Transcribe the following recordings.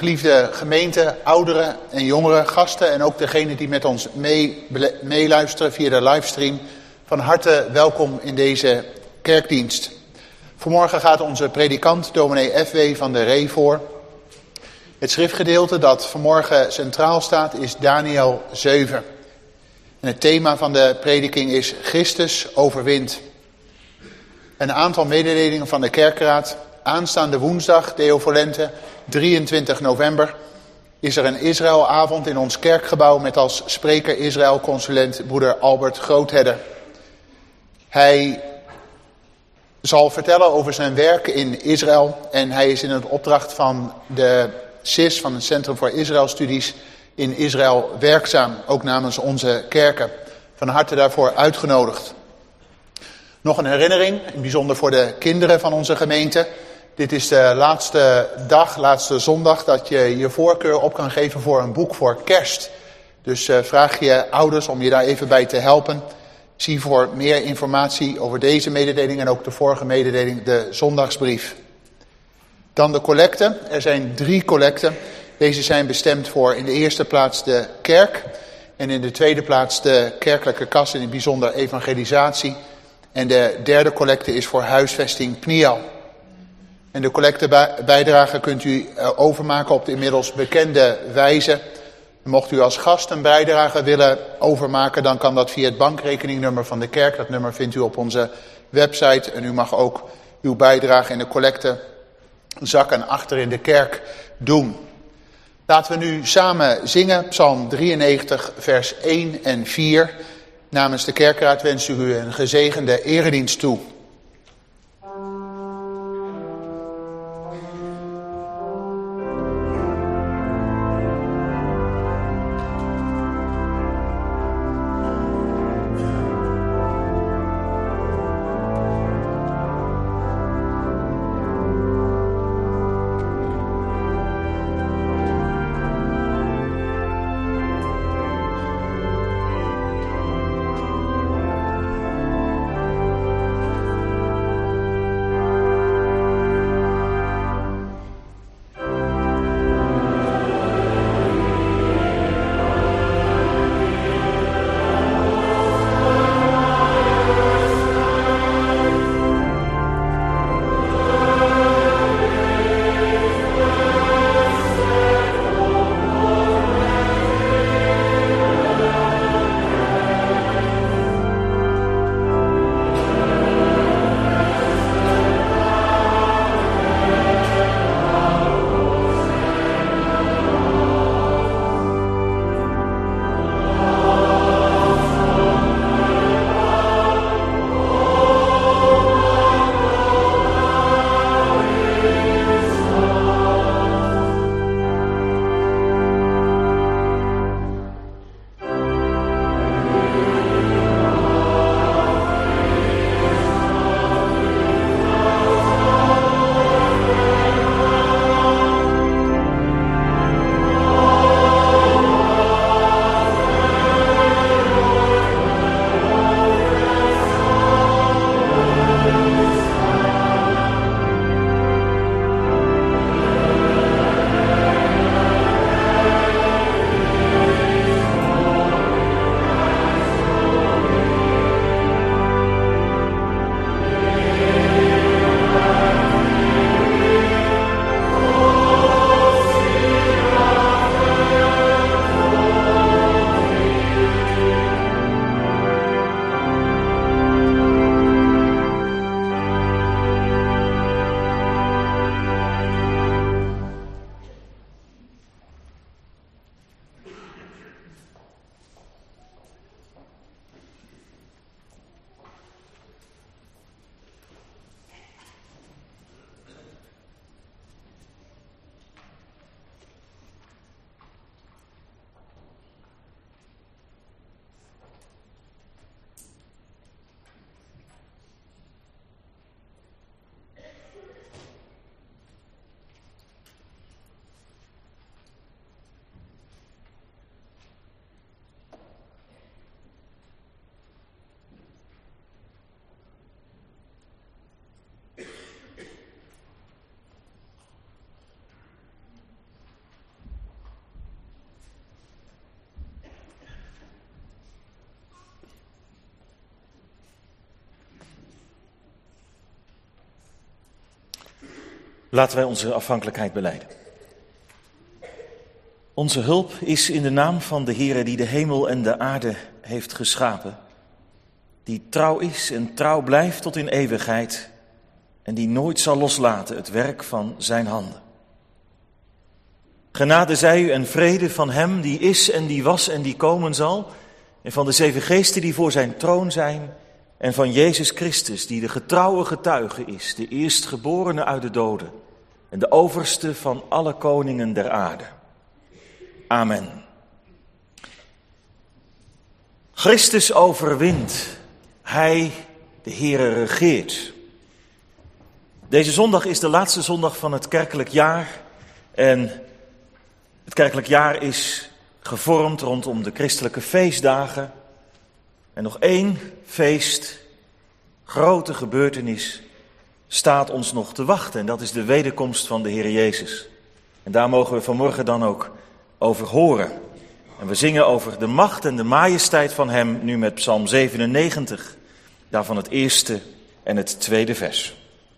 Geliefde gemeente, ouderen en jongeren, gasten en ook degenen die met ons meeluisteren via de livestream. Van harte welkom in deze kerkdienst. Vanmorgen gaat onze predikant, dominee F.W. van der Ree voor. Het schriftgedeelte dat vanmorgen centraal staat is Daniel 7. En het thema van de prediking is Christus overwint. Een aantal mededelingen van de kerkraad. Aanstaande woensdag, Deo Volente, 23 november, is er een Israëlavond in ons kerkgebouw met als spreker Israël-consulent broeder Albert Grootheder. Hij zal vertellen over zijn werk in Israël en hij is in het opdracht van de CIS, van het Centrum voor Israëlstudies, in Israël werkzaam, ook namens onze kerken. Van harte daarvoor uitgenodigd. Nog een herinnering, in bijzonder voor de kinderen van onze gemeente. Dit is de laatste zondag dat je je voorkeur op kan geven voor een boek voor kerst. Dus vraag je ouders om je daar even bij te helpen. Zie voor meer informatie over deze mededeling en ook de vorige mededeling de zondagsbrief. Dan de collecten. Er zijn 3 collecten. Deze zijn bestemd voor in de eerste plaats de kerk. En in de tweede plaats de kerkelijke kas en in het bijzonder evangelisatie. En de derde collecte is voor huisvesting Pniel. En de collectebijdrage kunt u overmaken op de inmiddels bekende wijze. Mocht u als gast een bijdrage willen overmaken, dan kan dat via het bankrekeningnummer van de kerk. Dat nummer vindt u op onze website. En u mag ook uw bijdrage in de collectezakken achter in de kerk doen. Laten we nu samen zingen, Psalm 93, vers 1 en 4. Namens de kerkraad wens ik u een gezegende eredienst toe. Laten wij onze afhankelijkheid belijden. Onze hulp is in de naam van de Heere die de hemel en de aarde heeft geschapen, die trouw is en trouw blijft tot in eeuwigheid en die nooit zal loslaten het werk van zijn handen. Genade zij u en vrede van hem die is en die was en die komen zal, en van de 7 geesten die voor zijn troon zijn, en van Jezus Christus die de getrouwe getuige is, de eerstgeborene uit de doden en de overste van alle koningen der aarde. Amen. Christus overwint, hij, de Heere, regeert. Deze zondag is de laatste zondag van het kerkelijk jaar en het kerkelijk jaar is gevormd rondom de christelijke feestdagen. En nog 1 feest, grote gebeurtenis, staat ons nog te wachten. En dat is de wederkomst van de Heer Jezus. En daar mogen we vanmorgen dan ook over horen. En we zingen over de macht en de majesteit van hem nu met Psalm 97. Daarvan het eerste en het tweede vers.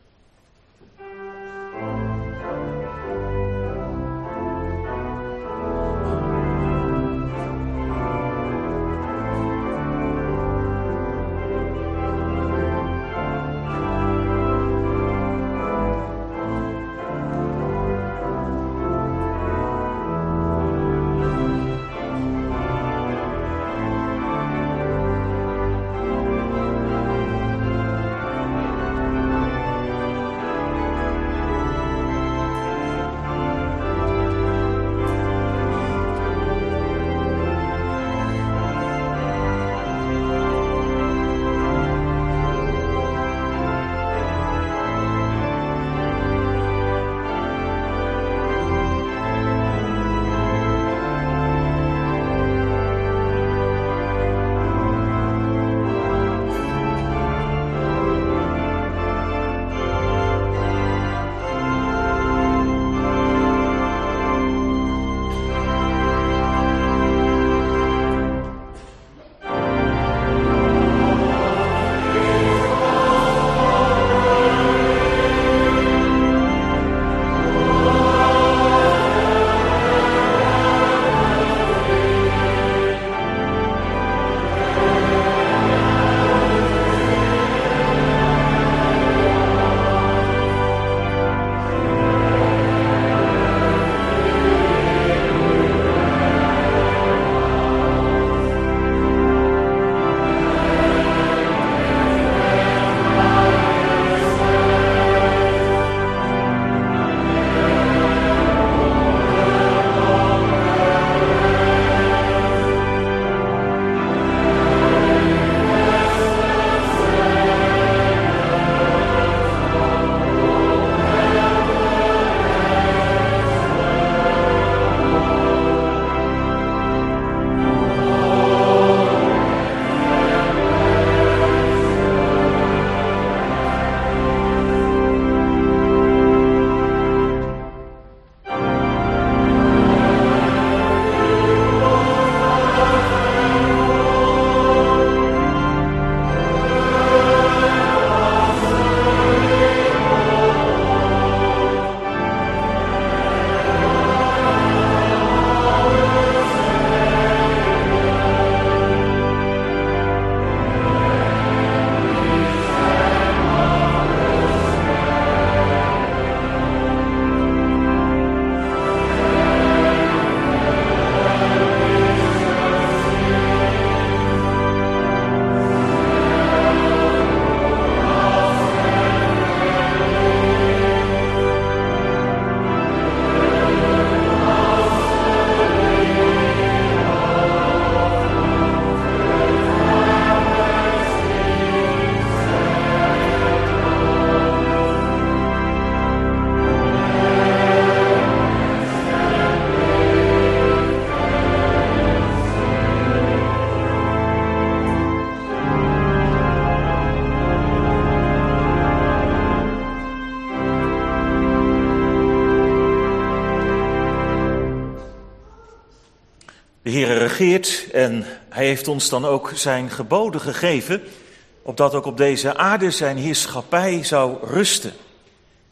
De Heere regeert en hij heeft ons dan ook zijn geboden gegeven, opdat ook op deze aarde zijn heerschappij zou rusten.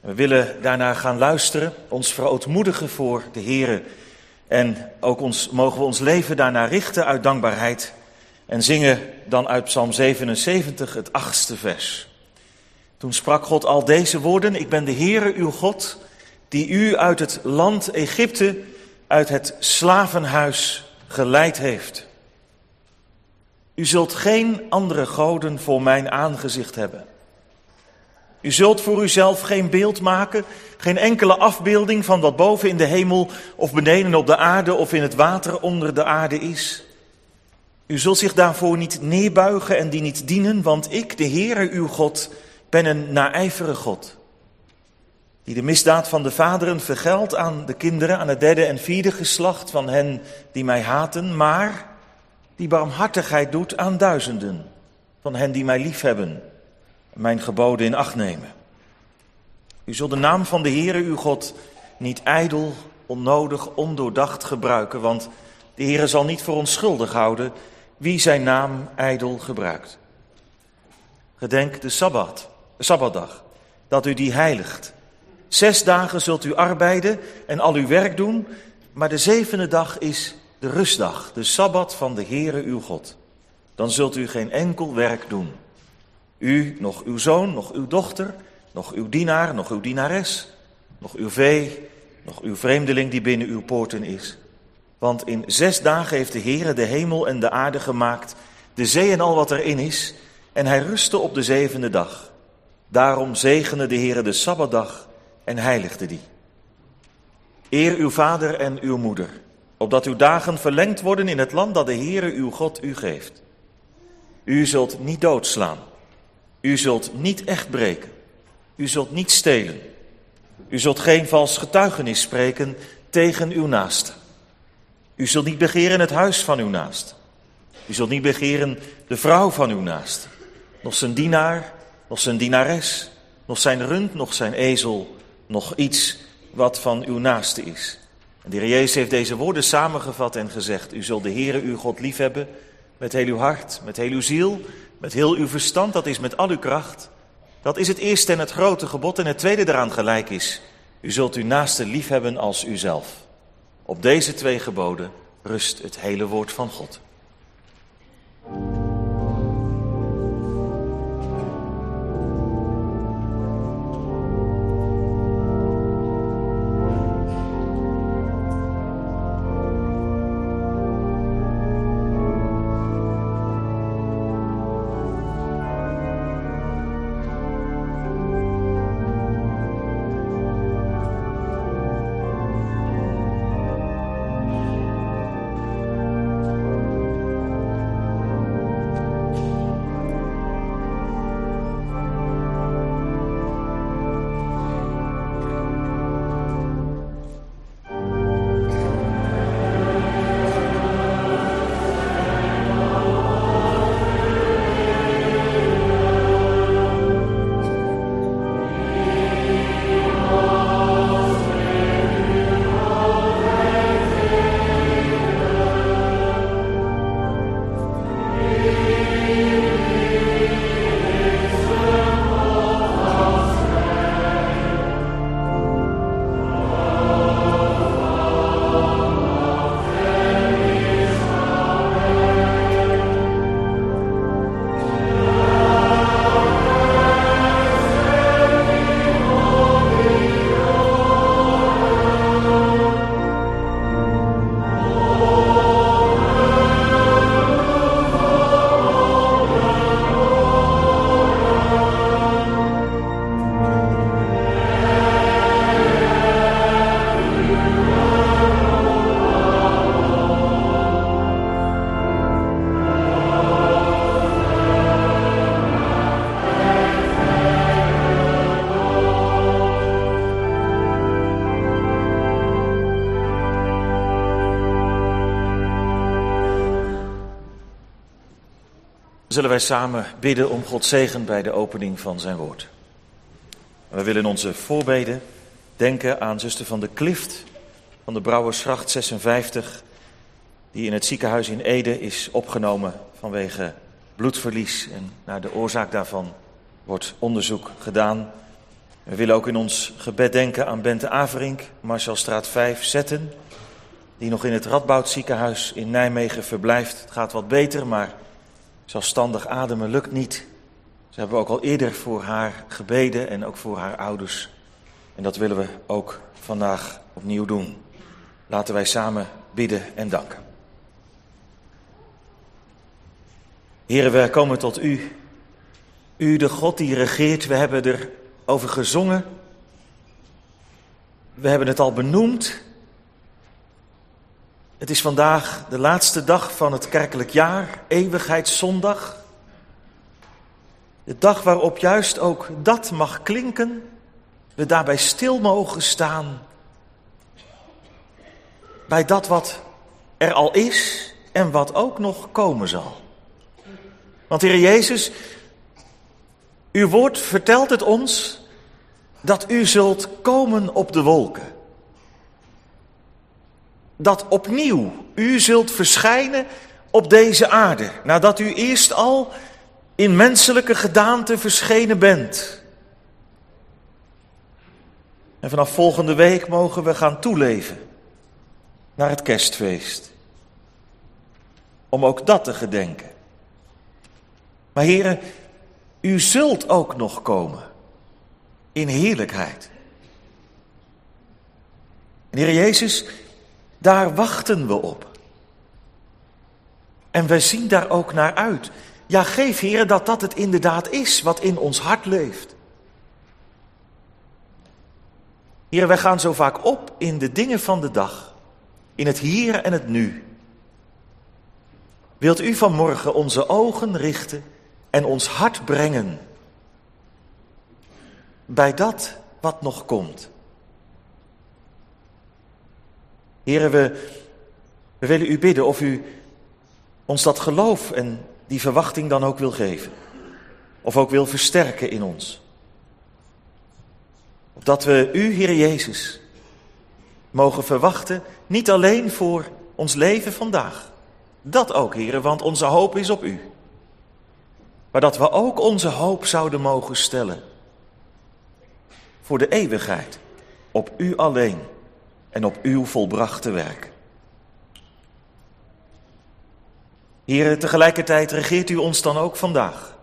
We willen daarna gaan luisteren, ons verootmoedigen voor de Heere. En ook mogen we ons leven daarna richten uit dankbaarheid. En zingen dan uit Psalm 77 het 8e vers. Toen sprak God al deze woorden: Ik ben de Heere uw God, die u uit het land Egypte, uit het slavenhuis geleid heeft. U zult geen andere goden voor mijn aangezicht hebben. U zult voor uzelf geen beeld maken, geen enkele afbeelding van wat boven in de hemel of beneden op de aarde of in het water onder de aarde is. U zult zich daarvoor niet neerbuigen en die niet dienen, want ik, de Heere uw God, ben een naijverige God, die de misdaad van de vaderen vergeldt aan de kinderen, aan het derde en vierde geslacht van hen die mij haten, maar die barmhartigheid doet aan duizenden van hen die mij liefhebben en mijn geboden in acht nemen. U zult de naam van de Heere uw God niet ijdel, onnodig, ondoordacht gebruiken, want de Heere zal niet voor onschuldig houden wie zijn naam ijdel gebruikt. Gedenk de Sabbatdag, dat u die heiligt. 6 dagen zult u arbeiden en al uw werk doen, maar de 7e dag is de rustdag, de Sabbat van de Heere uw God. Dan zult u geen enkel werk doen. U, nog uw zoon, nog uw dochter, nog uw dienaar, nog uw dienares, nog uw vee, nog uw vreemdeling die binnen uw poorten is. Want in 6 dagen heeft de Heere de hemel en de aarde gemaakt, de zee en al wat erin is, en hij rustte op de 7e dag. Daarom zegende de Heere de Sabbatdag en heiligde die. Eer uw vader en uw moeder, opdat uw dagen verlengd worden in het land dat de Heere uw God u geeft. U zult niet doodslaan. U zult niet echt breken. U zult niet stelen. U zult geen vals getuigenis spreken tegen uw naaste. U zult niet begeren het huis van uw naast. U zult niet begeren de vrouw van uw naast. Nog zijn dienaar, nog zijn dienares, nog zijn rund, nog zijn ezel, nog iets wat van uw naaste is. En de Heer Jezus heeft deze woorden samengevat en gezegd: U zult de Heere uw God liefhebben met heel uw hart, met heel uw ziel, met heel uw verstand, dat is met al uw kracht. Dat is het eerste en het grote gebod, en het tweede daaraan gelijk is: U zult uw naaste liefhebben als uzelf. Op deze 2 geboden rust het hele woord van God. Zullen wij samen bidden om Gods zegen bij de opening van zijn woord. We willen onze voorbeden denken aan zuster van de Klift van de Brouwersgracht 56, die in het ziekenhuis in Ede is opgenomen vanwege bloedverlies. En naar de oorzaak daarvan wordt onderzoek gedaan. We willen ook in ons gebed denken aan Bente Averink, Marshalstraat 5, Zetten, die nog in het Radboudziekenhuis in Nijmegen verblijft. Het gaat wat beter, maar zelfstandig ademen lukt niet. Ze hebben ook al eerder voor haar gebeden en ook voor haar ouders. En dat willen we ook vandaag opnieuw doen. Laten wij samen bidden en danken. Heren, wij komen tot u. U, de God die regeert. We hebben erover gezongen. We hebben het al benoemd. Het is vandaag de laatste dag van het kerkelijk jaar, Eeuwigheidszondag. De dag waarop juist ook dat mag klinken, we daarbij stil mogen staan. Bij dat wat er al is en wat ook nog komen zal. Want Heer Jezus, uw woord vertelt het ons dat u zult komen op de wolken. Dat opnieuw u zult verschijnen op deze aarde, nadat u eerst al in menselijke gedaante verschenen bent. En vanaf volgende week mogen we gaan toeleven naar het kerstfeest. Om ook dat te gedenken. Maar heren, u zult ook nog komen in heerlijkheid. En Heer Jezus, daar wachten we op. En wij zien daar ook naar uit. Ja, geef, Heer, dat dat het inderdaad is wat in ons hart leeft. Heer, wij gaan zo vaak op in de dingen van de dag. In het hier en het nu. Wilt u vanmorgen onze ogen richten en ons hart brengen bij dat wat nog komt. Heer, we willen u bidden of u ons dat geloof en die verwachting dan ook wil geven. Of ook wil versterken in ons. Opdat we u, Heer Jezus, mogen verwachten, niet alleen voor ons leven vandaag. Dat ook, Heer, want onze hoop is op u. Maar dat we ook onze hoop zouden mogen stellen voor de eeuwigheid, op u alleen en op uw volbrachte werk. Heer, tegelijkertijd regeert u ons dan ook vandaag.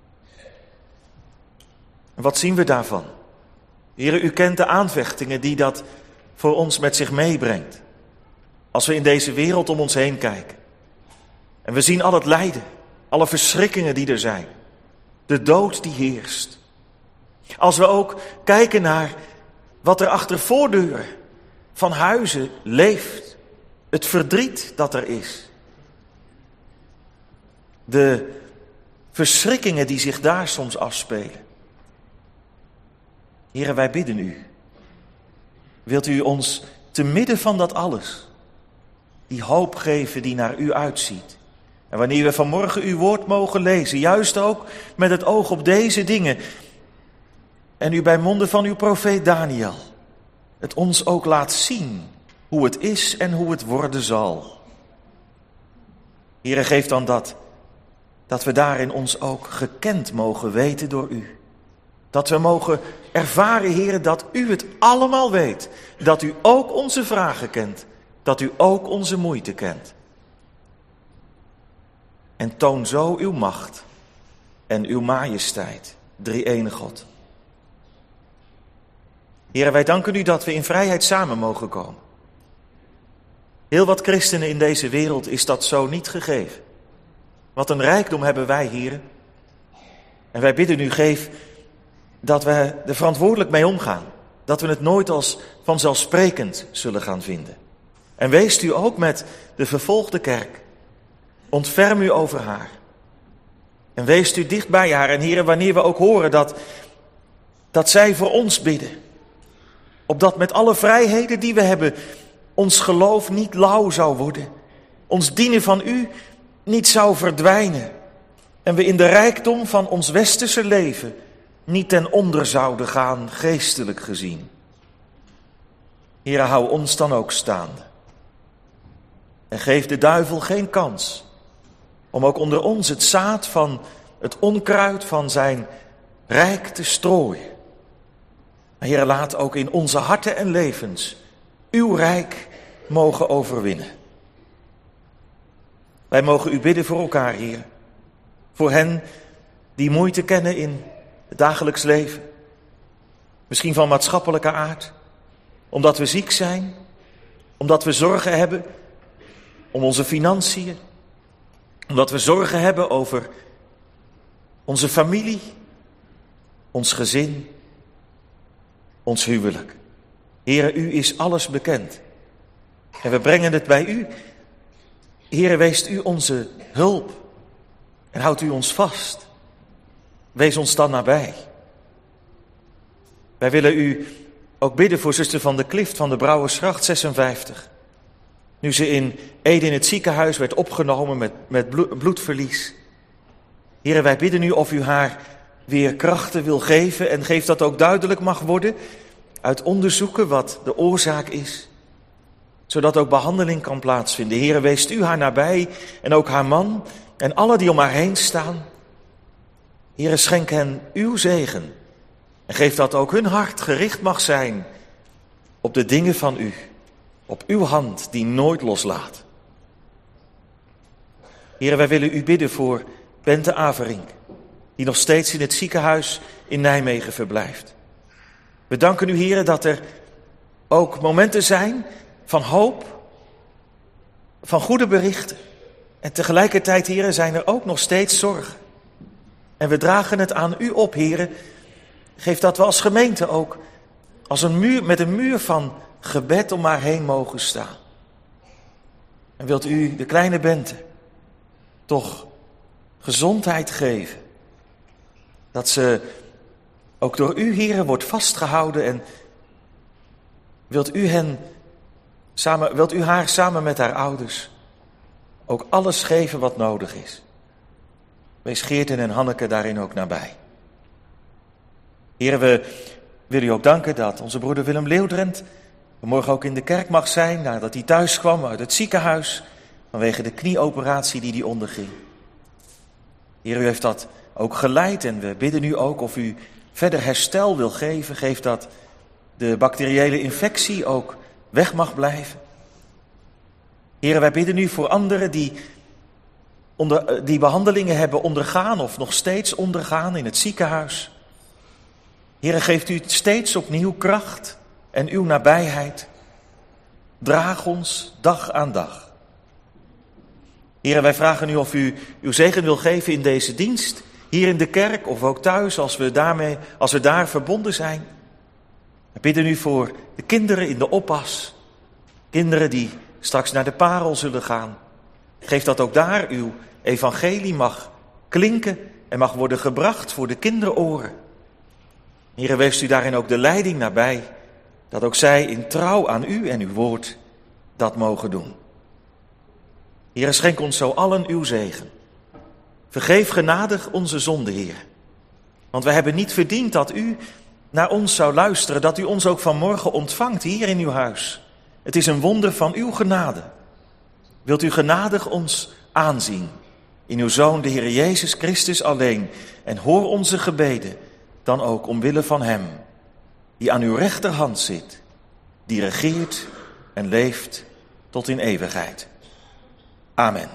En wat zien we daarvan? Heer, u kent de aanvechtingen die dat voor ons met zich meebrengt. Als we in deze wereld om ons heen kijken. En we zien al het lijden, alle verschrikkingen die er zijn. De dood die heerst. Als we ook kijken naar wat er achter voordeuren van huizen leeft. Het verdriet dat er is. De verschrikkingen die zich daar soms afspelen. Heere, wij bidden u. Wilt u ons te midden van dat alles die hoop geven die naar u uitziet. En wanneer we vanmorgen uw woord mogen lezen, juist ook met het oog op deze dingen. En u bij monden van uw profeet Daniel het ons ook laat zien hoe het is en hoe het worden zal. Heere, geef dan dat we daarin ons ook gekend mogen weten door u. Dat we mogen ervaren, Heere, dat u het allemaal weet. Dat u ook onze vragen kent. Dat u ook onze moeite kent. En toon zo uw macht en uw majesteit, drie-enige God. Heere, wij danken u dat we in vrijheid samen mogen komen. Heel wat christenen in deze wereld is dat zo niet gegeven. Wat een rijkdom hebben wij, Heere. En wij bidden u, geef dat we er verantwoordelijk mee omgaan. Dat we het nooit als vanzelfsprekend zullen gaan vinden. En weest u ook met de vervolgde kerk. Ontferm u over haar. En weest u dicht bij haar. En Heere, wanneer we ook horen dat zij voor ons bidden. Opdat met alle vrijheden die we hebben, ons geloof niet lauw zou worden. Ons dienen van u niet zou verdwijnen. En we in de rijkdom van ons westerse leven niet ten onder zouden gaan, geestelijk gezien. Heere, hou ons dan ook staande. En geef de duivel geen kans om ook onder ons het zaad van het onkruid van zijn rijk te strooien. Heere, laat ook in onze harten en levens uw rijk mogen overwinnen. Wij mogen u bidden voor elkaar, Heer. Voor hen die moeite kennen in het dagelijks leven. Misschien van maatschappelijke aard. Omdat we ziek zijn. Omdat we zorgen hebben om onze financiën. Omdat we zorgen hebben over onze familie. Ons gezin. Ons huwelijk. Heere, u is alles bekend. En we brengen het bij u. Heere, wees u onze hulp. En houdt u ons vast. Wees ons dan nabij. Wij willen u ook bidden voor zuster Van de Klift van de Brouwersgracht 56. Nu ze in Ede in het ziekenhuis werd opgenomen met bloedverlies. Heere, wij bidden u of u haar weer krachten wil geven en geef dat ook duidelijk mag worden uit onderzoeken wat de oorzaak is. Zodat ook behandeling kan plaatsvinden. Heere, wees u haar nabij en ook haar man en alle die om haar heen staan. Heere, schenk hen uw zegen. En geef dat ook hun hart gericht mag zijn op de dingen van u. Op uw hand die nooit loslaat. Heere, wij willen u bidden voor Bente Averink. Die nog steeds in het ziekenhuis in Nijmegen verblijft. We danken u, Heere, dat er ook momenten zijn van hoop. Van goede berichten. En tegelijkertijd, Heere, zijn er ook nog steeds zorgen. En we dragen het aan u op, Heere. Geef dat we als gemeente ook als een muur, met een muur van gebed om haar heen mogen staan. En wilt u de kleine Bente toch gezondheid geven. Dat ze ook door u, Heere, wordt vastgehouden. En wilt u haar samen met haar ouders ook alles geven wat nodig is. Wees Geerten en Hanneke daarin ook nabij. Heere, we willen u ook danken dat onze broeder Willem Leeuwdrent morgen ook in de kerk mag zijn, nadat hij thuis kwam uit het ziekenhuis, vanwege de knieoperatie die hij onderging. Heer, u heeft dat ook geleid en we bidden u ook of u verder herstel wil geven. Geef dat de bacteriële infectie ook weg mag blijven. Heer, wij bidden u voor anderen die behandelingen hebben ondergaan of nog steeds ondergaan in het ziekenhuis. Heer, geeft u steeds opnieuw kracht en uw nabijheid. Draag ons dag aan dag. Heer, wij vragen u of u uw zegen wil geven in deze dienst, hier in de kerk of ook thuis als we daar verbonden zijn. We bidden u voor de kinderen in de oppas, kinderen die straks naar de parel zullen gaan. Geef dat ook daar uw evangelie mag klinken en mag worden gebracht voor de kinderoren. Heer, wees u daarin ook de leiding nabij, dat ook zij in trouw aan u en uw woord dat mogen doen. Heer, schenk ons zo allen uw zegen. Vergeef genadig onze zonde, Heer. Want wij hebben niet verdiend dat u naar ons zou luisteren, dat u ons ook vanmorgen ontvangt hier in uw huis. Het is een wonder van uw genade. Wilt u genadig ons aanzien in uw Zoon, de Heer Jezus Christus alleen. En hoor onze gebeden dan ook omwille van hem, die aan uw rechterhand zit, die regeert en leeft tot in eeuwigheid. Amen.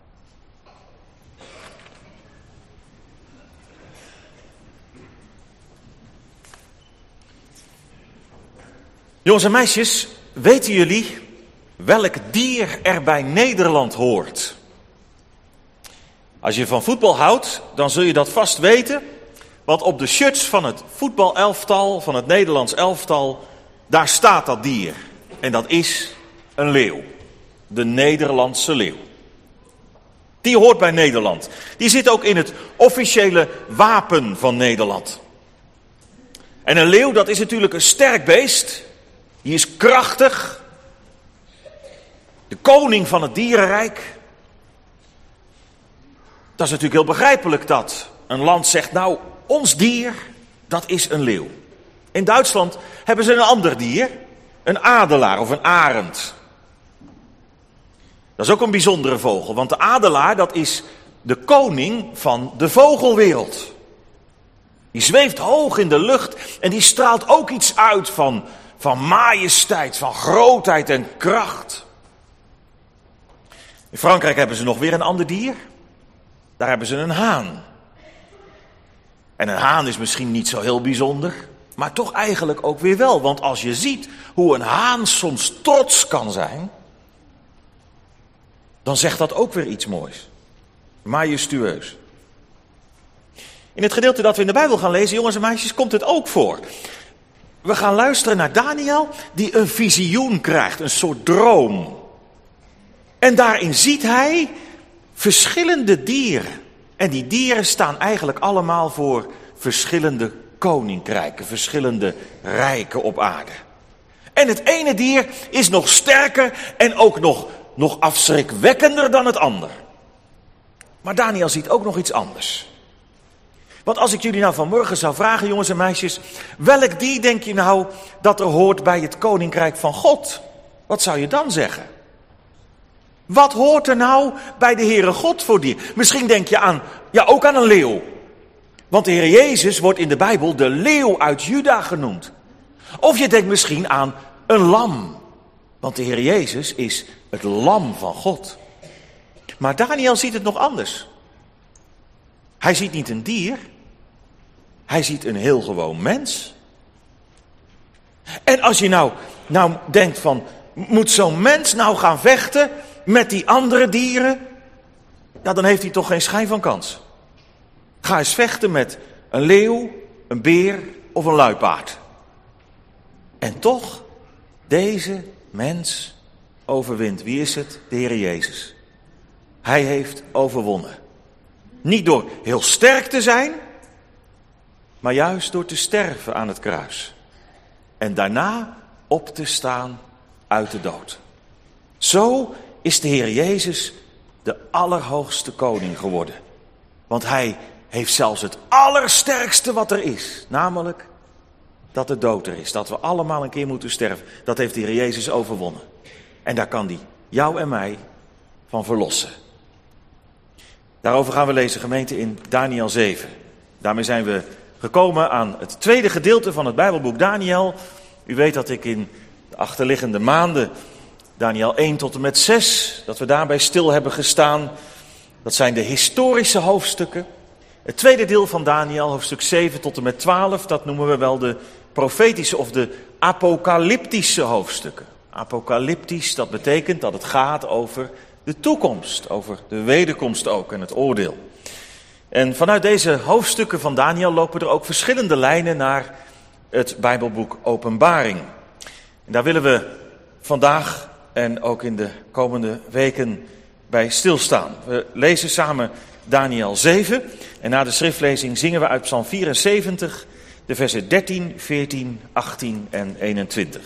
Jongens en meisjes, weten jullie welk dier er bij Nederland hoort? Als je van voetbal houdt, dan zul je dat vast weten. Want op de shirts van het voetbalelftal, van het Nederlands elftal, daar staat dat dier. En dat is een leeuw. De Nederlandse leeuw. Die hoort bij Nederland. Die zit ook in het officiële wapen van Nederland. En een leeuw, dat is natuurlijk een sterk beest. Die is krachtig. De koning van het dierenrijk. Dat is natuurlijk heel begrijpelijk dat een land zegt, nou, ons dier, dat is een leeuw. In Duitsland hebben ze een ander dier. Een adelaar of een arend. Dat is ook een bijzondere vogel, want de adelaar, dat is de koning van de vogelwereld. Die zweeft hoog in de lucht en die straalt ook iets uit van majesteit, van grootheid en kracht. In Frankrijk hebben ze nog weer een ander dier. Daar hebben ze een haan. En een haan is misschien niet zo heel bijzonder, maar toch eigenlijk ook weer wel. Want als je ziet hoe een haan soms trots kan zijn, dan zegt dat ook weer iets moois. Majestueus. In het gedeelte dat we in de Bijbel gaan lezen, jongens en meisjes, komt het ook voor. We gaan luisteren naar Daniel, die een visioen krijgt, een soort droom. En daarin ziet hij verschillende dieren. En die dieren staan eigenlijk allemaal voor verschillende koninkrijken, verschillende rijken op aarde. En het ene dier is nog sterker en ook nog afschrikwekkender dan het ander. Maar Daniel ziet ook nog iets anders. Want als ik jullie nou vanmorgen zou vragen, jongens en meisjes, welk dier denk je nou dat er hoort bij het koninkrijk van God? Wat zou je dan zeggen? Wat hoort er nou bij de Heere God voor dier? Misschien denk je ook aan een leeuw. Want de Heer Jezus wordt in de Bijbel de leeuw uit Juda genoemd. Of je denkt misschien aan een lam. Want de Heer Jezus is het lam van God. Maar Daniel ziet het nog anders. Hij ziet niet een dier. Hij ziet een heel gewoon mens. En als je nou denkt van, moet zo'n mens nou gaan vechten met die andere dieren? Ja, dan heeft hij toch geen schijn van kans. Ga eens vechten met een leeuw, een beer of een luipaard. En toch, deze mens overwint. Wie is het? De Heer Jezus. Hij heeft overwonnen. Niet door heel sterk te zijn, maar juist door te sterven aan het kruis. En daarna op te staan uit de dood. Zo is de Heer Jezus de allerhoogste koning geworden. Want hij heeft zelfs het allersterkste wat er is. Namelijk dat de dood er is. Dat we allemaal een keer moeten sterven. Dat heeft de Heer Jezus overwonnen. En daar kan hij jou en mij van verlossen. Daarover gaan we lezen, gemeente, in Daniel 7. Daarmee zijn we gekomen aan het tweede gedeelte van het Bijbelboek Daniel. U weet dat ik in de achterliggende maanden, Daniel 1 tot en met 6, dat we daarbij stil hebben gestaan. Dat zijn de historische hoofdstukken. Het tweede deel van Daniel, hoofdstuk 7 tot en met 12, dat noemen we wel de profetische of de apocalyptische hoofdstukken. Apocalyptisch, dat betekent dat het gaat over de toekomst, over de wederkomst ook en het oordeel. En vanuit deze hoofdstukken van Daniel lopen er ook verschillende lijnen naar het Bijbelboek Openbaring. En daar willen we vandaag en ook in de komende weken bij stilstaan. We lezen samen Daniel 7 en na de schriftlezing zingen we uit Psalm 74 de versen 13, 14, 18 en 21.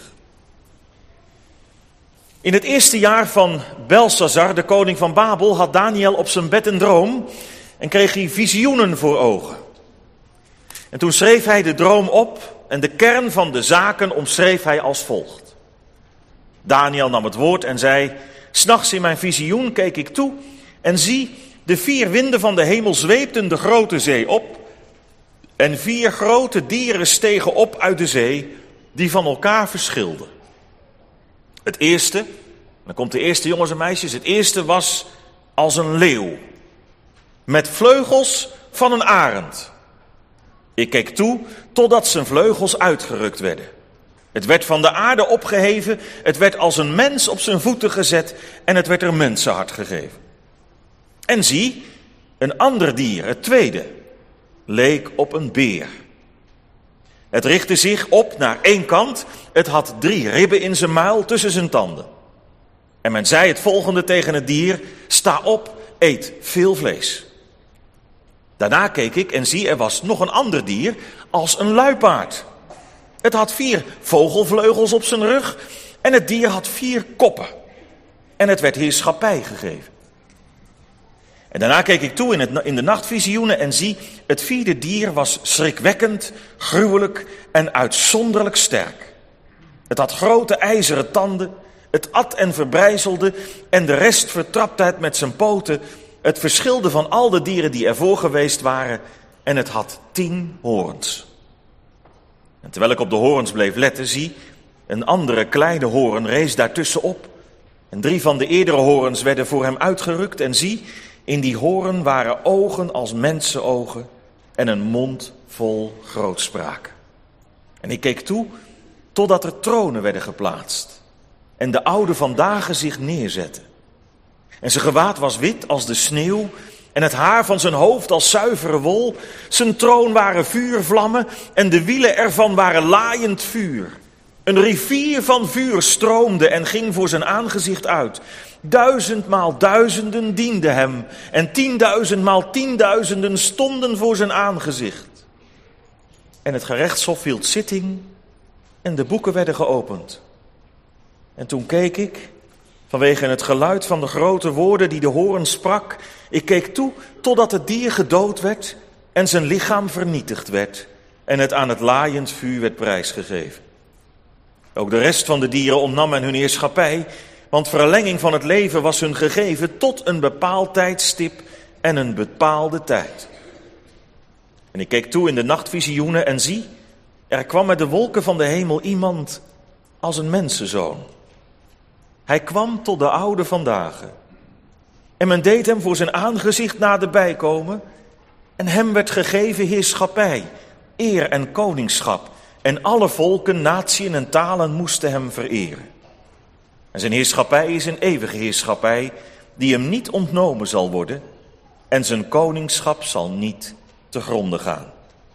In het eerste jaar van Belshazzar, de koning van Babel, had Daniel op zijn bed een droom en kreeg hij visioenen voor ogen. En toen schreef hij de droom op en de kern van de zaken omschreef hij als volgt. Daniel nam het woord en zei, 's nachts in mijn visioen keek ik toe en zie, de 4 winden van de hemel zweepten de grote zee op en 4 grote dieren stegen op uit de zee die van elkaar verschilden. Het eerste, dan komt de eerste, jongens en meisjes, het eerste was als een leeuw, met vleugels van een arend. Ik keek toe totdat zijn vleugels uitgerukt werden. Het werd van de aarde opgeheven, het werd als een mens op zijn voeten gezet en het werd er mensenhart gegeven. En zie, een ander dier, het tweede, leek op een beer. Het richtte zich op naar 1 kant, het had 3 ribben in zijn muil tussen zijn tanden. En men zei het volgende tegen het dier, sta op, eet veel vlees. Daarna keek ik en zie, er was nog een ander dier als een luipaard. Het had 4 vogelvleugels op zijn rug en het dier had 4 koppen. En het werd heerschappij gegeven. En daarna keek ik toe in de nachtvisioenen en zie, het 4e dier was schrikwekkend, gruwelijk en uitzonderlijk sterk. Het had grote ijzeren tanden, het at en verbrijzelde en de rest vertrapte het met zijn poten. Het verschilde van al de dieren die ervoor geweest waren en het had 10 hoorns. En terwijl ik op de hoorns bleef letten, zie, een andere kleine hoorn rees daartussen op. En 3 van de eerdere hoorns werden voor hem uitgerukt. En zie, in die hoorn waren ogen als mensenogen en een mond vol grootspraak. En ik keek toe totdat er tronen werden geplaatst. En de oude van dagen zich neerzette. En zijn gewaad was wit als de sneeuw. En het haar van zijn hoofd als zuivere wol. Zijn troon waren vuurvlammen en de wielen ervan waren laaiend vuur. Een rivier van vuur stroomde en ging voor zijn aangezicht uit. 1000 maal duizenden dienden hem en 10.000 maal 10.000 stonden voor zijn aangezicht. En het gerechtshof hield zitting en de boeken werden geopend. En toen keek ik, vanwege het geluid van de grote woorden die de hoorn sprak, ik keek toe totdat het dier gedood werd en zijn lichaam vernietigd werd en het aan het laaiend vuur werd prijsgegeven. Ook de rest van de dieren ontnam men hun heerschappij, want verlenging van het leven was hun gegeven tot een bepaald tijdstip en een bepaalde tijd. En ik keek toe in de nachtvisioenen en zie, er kwam met de wolken van de hemel iemand als een mensenzoon. Hij kwam tot de oude van dagen. En men deed hem voor zijn aangezicht naderbij komen. En hem werd gegeven heerschappij, eer en koningschap. En alle volken, natieën en talen moesten hem vereren. En zijn heerschappij is een eeuwige heerschappij, die hem niet ontnomen zal worden. En zijn koningschap zal niet te gronde gaan.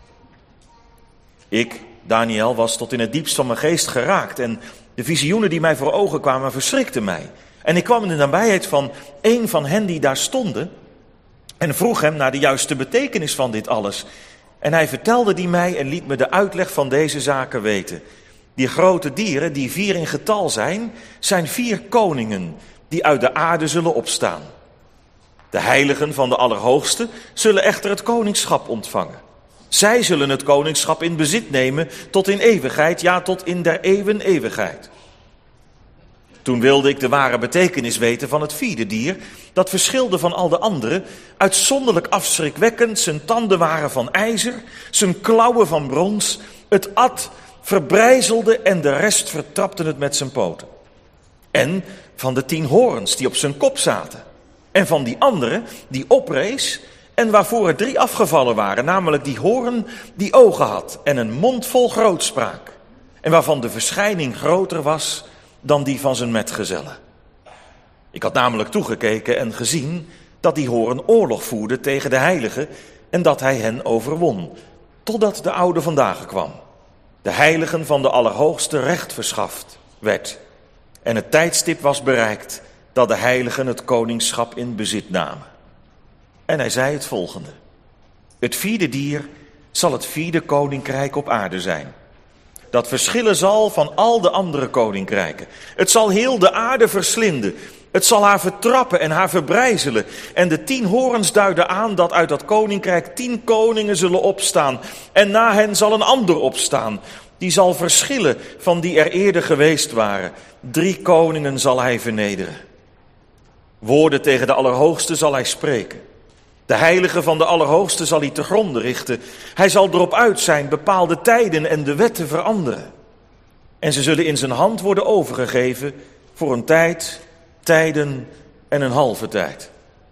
Ik, Daniel, was tot in het diepst van mijn geest geraakt. En de visioenen die mij voor ogen kwamen verschrikten mij. En ik kwam in de nabijheid van een van hen die daar stonden en vroeg hem naar de juiste betekenis van dit alles. En hij vertelde die mij en liet me de uitleg van deze zaken weten. Die grote dieren, die 4 in getal zijn 4 koningen die uit de aarde zullen opstaan. De heiligen van de Allerhoogste zullen echter het koningschap ontvangen. Zij zullen het koningschap in bezit nemen tot in eeuwigheid, ja, tot in der eeuwen eeuwigheid. Toen wilde ik de ware betekenis weten van het 4e dier, dat verschilde van al de anderen, uitzonderlijk afschrikwekkend, zijn tanden waren van ijzer, zijn klauwen van brons, het at, verbrijzelde en de rest vertrapte het met zijn poten. En van de 10 hoorns die op zijn kop zaten, en van die andere die oprees en waarvoor er 3 afgevallen waren, namelijk die hoorn die ogen had en een mond vol grootspraak, en waarvan de verschijning groter was dan die van zijn metgezellen. Ik had namelijk toegekeken en gezien dat die hoorn oorlog voerde tegen de heiligen en dat hij hen overwon, totdat de oude van dagen kwam. De heiligen van de Allerhoogste recht verschaft werd en het tijdstip was bereikt dat de heiligen het koningschap in bezit namen. En hij zei het volgende: het 4e dier zal het 4e koninkrijk op aarde zijn, dat verschillen zal van al de andere koninkrijken. Het zal heel de aarde verslinden. Het zal haar vertrappen en haar verbrijzelen. En de 10 hoorns duiden aan dat uit dat koninkrijk 10 koningen zullen opstaan. En na hen zal een ander opstaan. Die zal verschillen van die er eerder geweest waren. 3 koningen zal hij vernederen. Woorden tegen de Allerhoogste zal hij spreken. De heilige van de Allerhoogste zal hij te gronde richten. Hij zal erop uit zijn bepaalde tijden en de wetten veranderen. En ze zullen in zijn hand worden overgegeven voor een tijd, tijden en een halve tijd.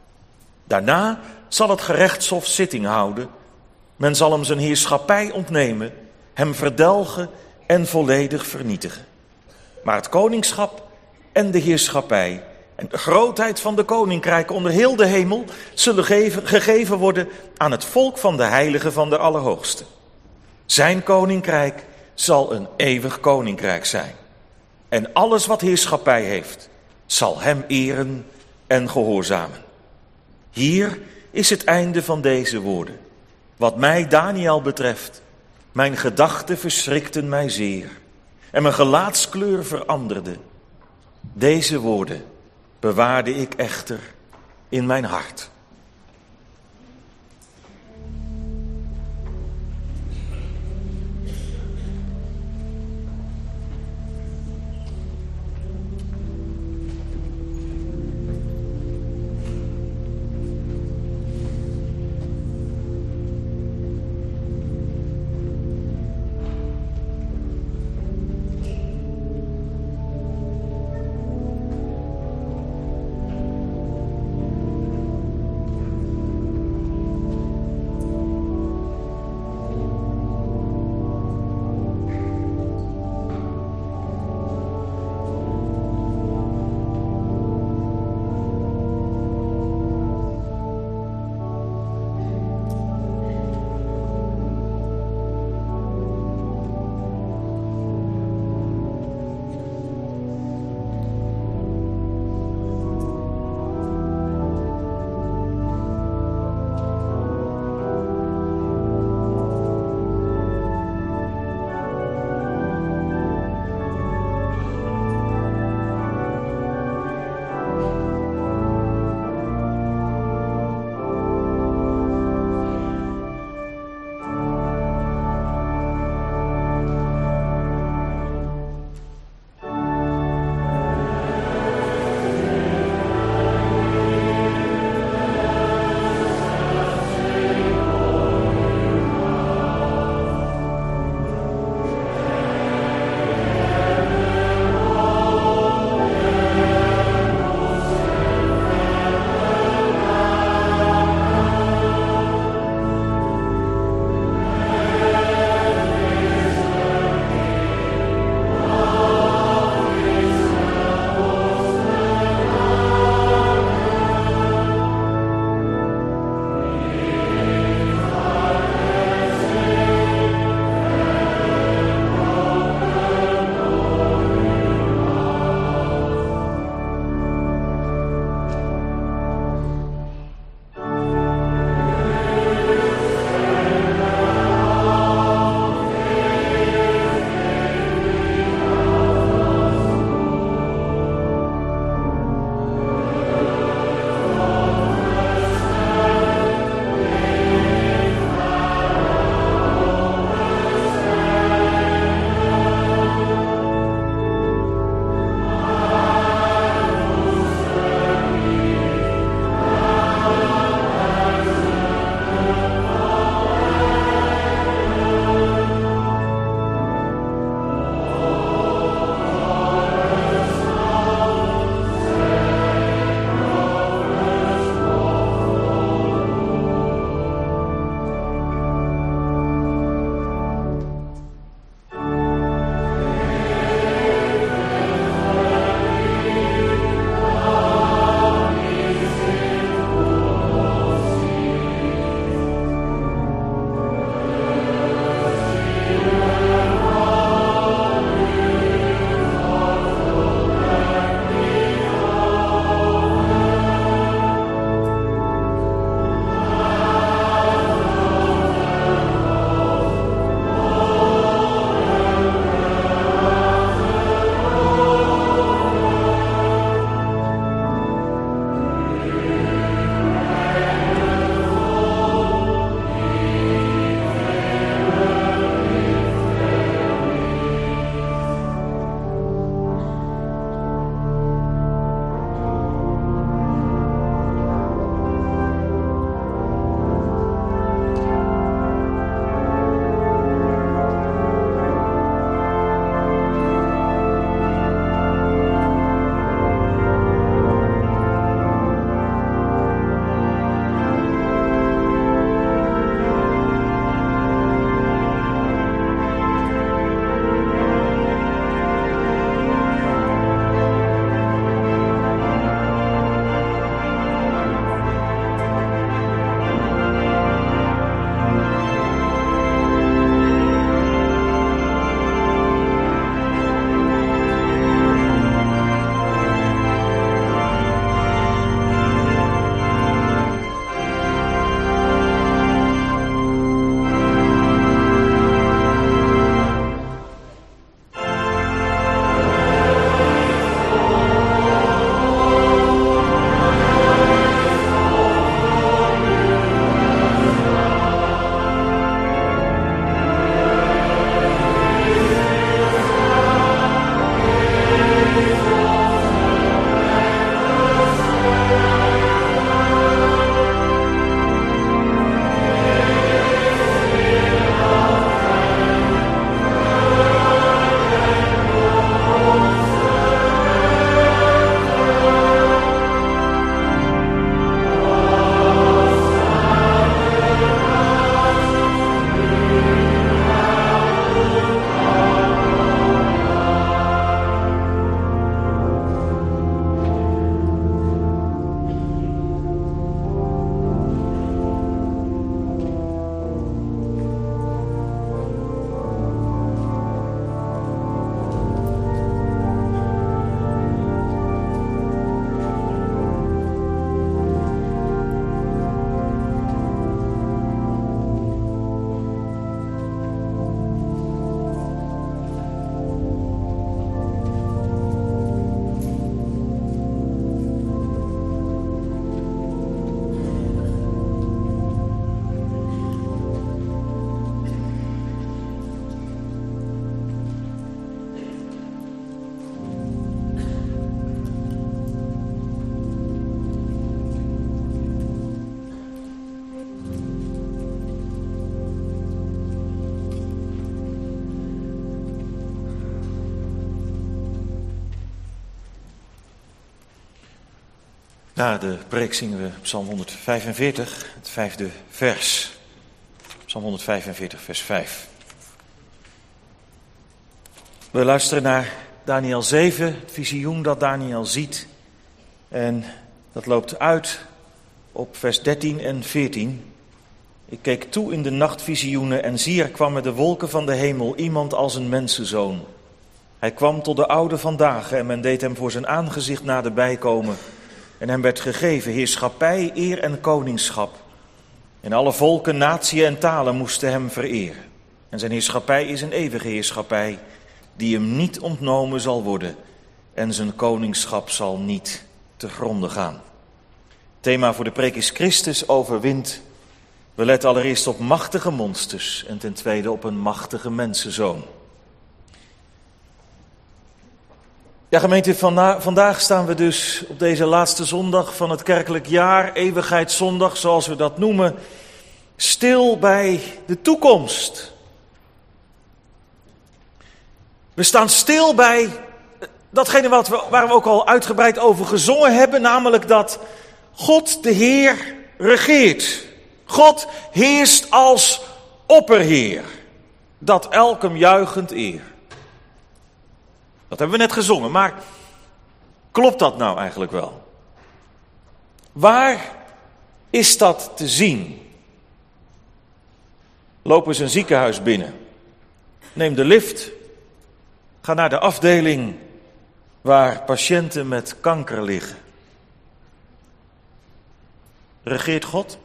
Daarna zal het gerechtshof zitting houden. Men zal hem zijn heerschappij ontnemen, hem verdelgen en volledig vernietigen. Maar het koningschap en de heerschappij en de grootheid van de koninkrijken onder heel de hemel zullen gegeven worden aan het volk van de heiligen van de Allerhoogste. Zijn koninkrijk zal een eeuwig koninkrijk zijn. En alles wat heerschappij heeft, zal hem eren en gehoorzamen. Hier is het einde van deze woorden. Wat mij, Daniel, betreft, mijn gedachten verschrikten mij zeer. En mijn gelaatskleur veranderde. Deze woorden bewaarde ik echter in mijn hart. Na de preek zingen we Psalm 145, het 5e vers. Psalm 145, vers 5. We luisteren naar Daniel 7, het visioen dat Daniel ziet. En dat loopt uit op vers 13 en 14. Ik keek toe in de nachtvisioenen en zie, er kwam met de wolken van de hemel iemand als een mensenzoon. Hij kwam tot de oude van dagen en men deed hem voor zijn aangezicht naderbij komen. En hem werd gegeven heerschappij, eer en koningschap. En alle volken, natieën en talen moesten hem vereren. En zijn heerschappij is een eeuwige heerschappij, die hem niet ontnomen zal worden. En zijn koningschap zal niet te gronde gaan. Thema voor de preek is Christus overwint. We letten allereerst op machtige monsters en ten tweede op een machtige mensenzoon. Ja, gemeente, vandaag staan we dus op deze laatste zondag van het kerkelijk jaar, eeuwigheidszondag zoals we dat noemen, stil bij de toekomst. We staan stil bij datgene waar we ook al uitgebreid over gezongen hebben, namelijk dat God de Heer regeert. God heerst als opperheer, dat elk hem juichend eer. Dat hebben we net gezongen, maar klopt dat nou eigenlijk wel? Waar is dat te zien? Loop eens een ziekenhuis binnen. Neem de lift. Ga naar de afdeling waar patiënten met kanker liggen. Regeert God?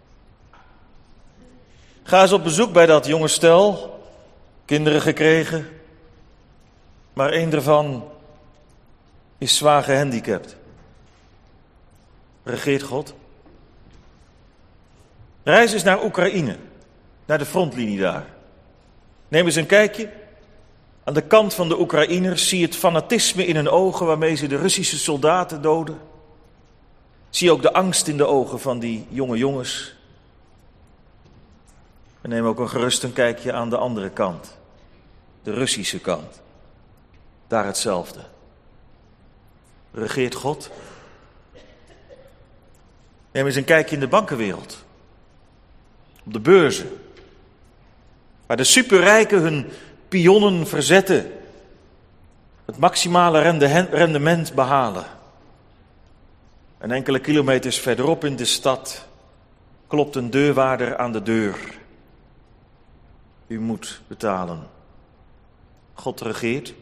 Ga eens op bezoek bij dat jonge stel, kinderen gekregen, maar één ervan is zwaar gehandicapt. Regeert God? Reis eens naar Oekraïne, naar de frontlinie daar. Neem eens een kijkje. Aan de kant van de Oekraïners zie je het fanatisme in hun ogen waarmee ze de Russische soldaten doden. Zie je ook de angst in de ogen van die jonge jongens. En neem ook gerust een kijkje aan de andere kant, de Russische kant. Daar hetzelfde. Regeert God? Neem eens een kijkje in de bankenwereld. Op de beurzen. Waar de superrijken hun pionnen verzetten. Het maximale rendement behalen. En enkele kilometers verderop in de stad klopt een deurwaarder aan de deur. U moet betalen. God regeert.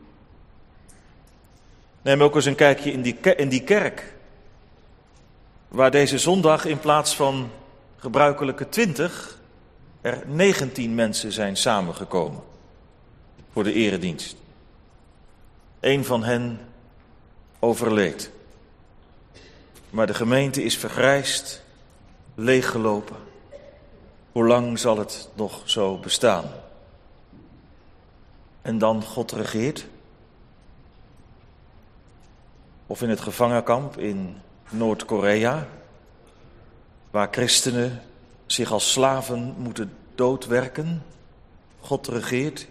Neem ook eens een kijkje in die kerk. Waar deze zondag in plaats van gebruikelijke 20... er 19 mensen zijn samengekomen. Voor de eredienst. Eén van hen overleed. Maar de gemeente is vergrijsd, leeggelopen. Hoe lang zal het nog zo bestaan? En dan God regeert? Of in het gevangenkamp in Noord-Korea, waar christenen zich als slaven moeten doodwerken? God regeert?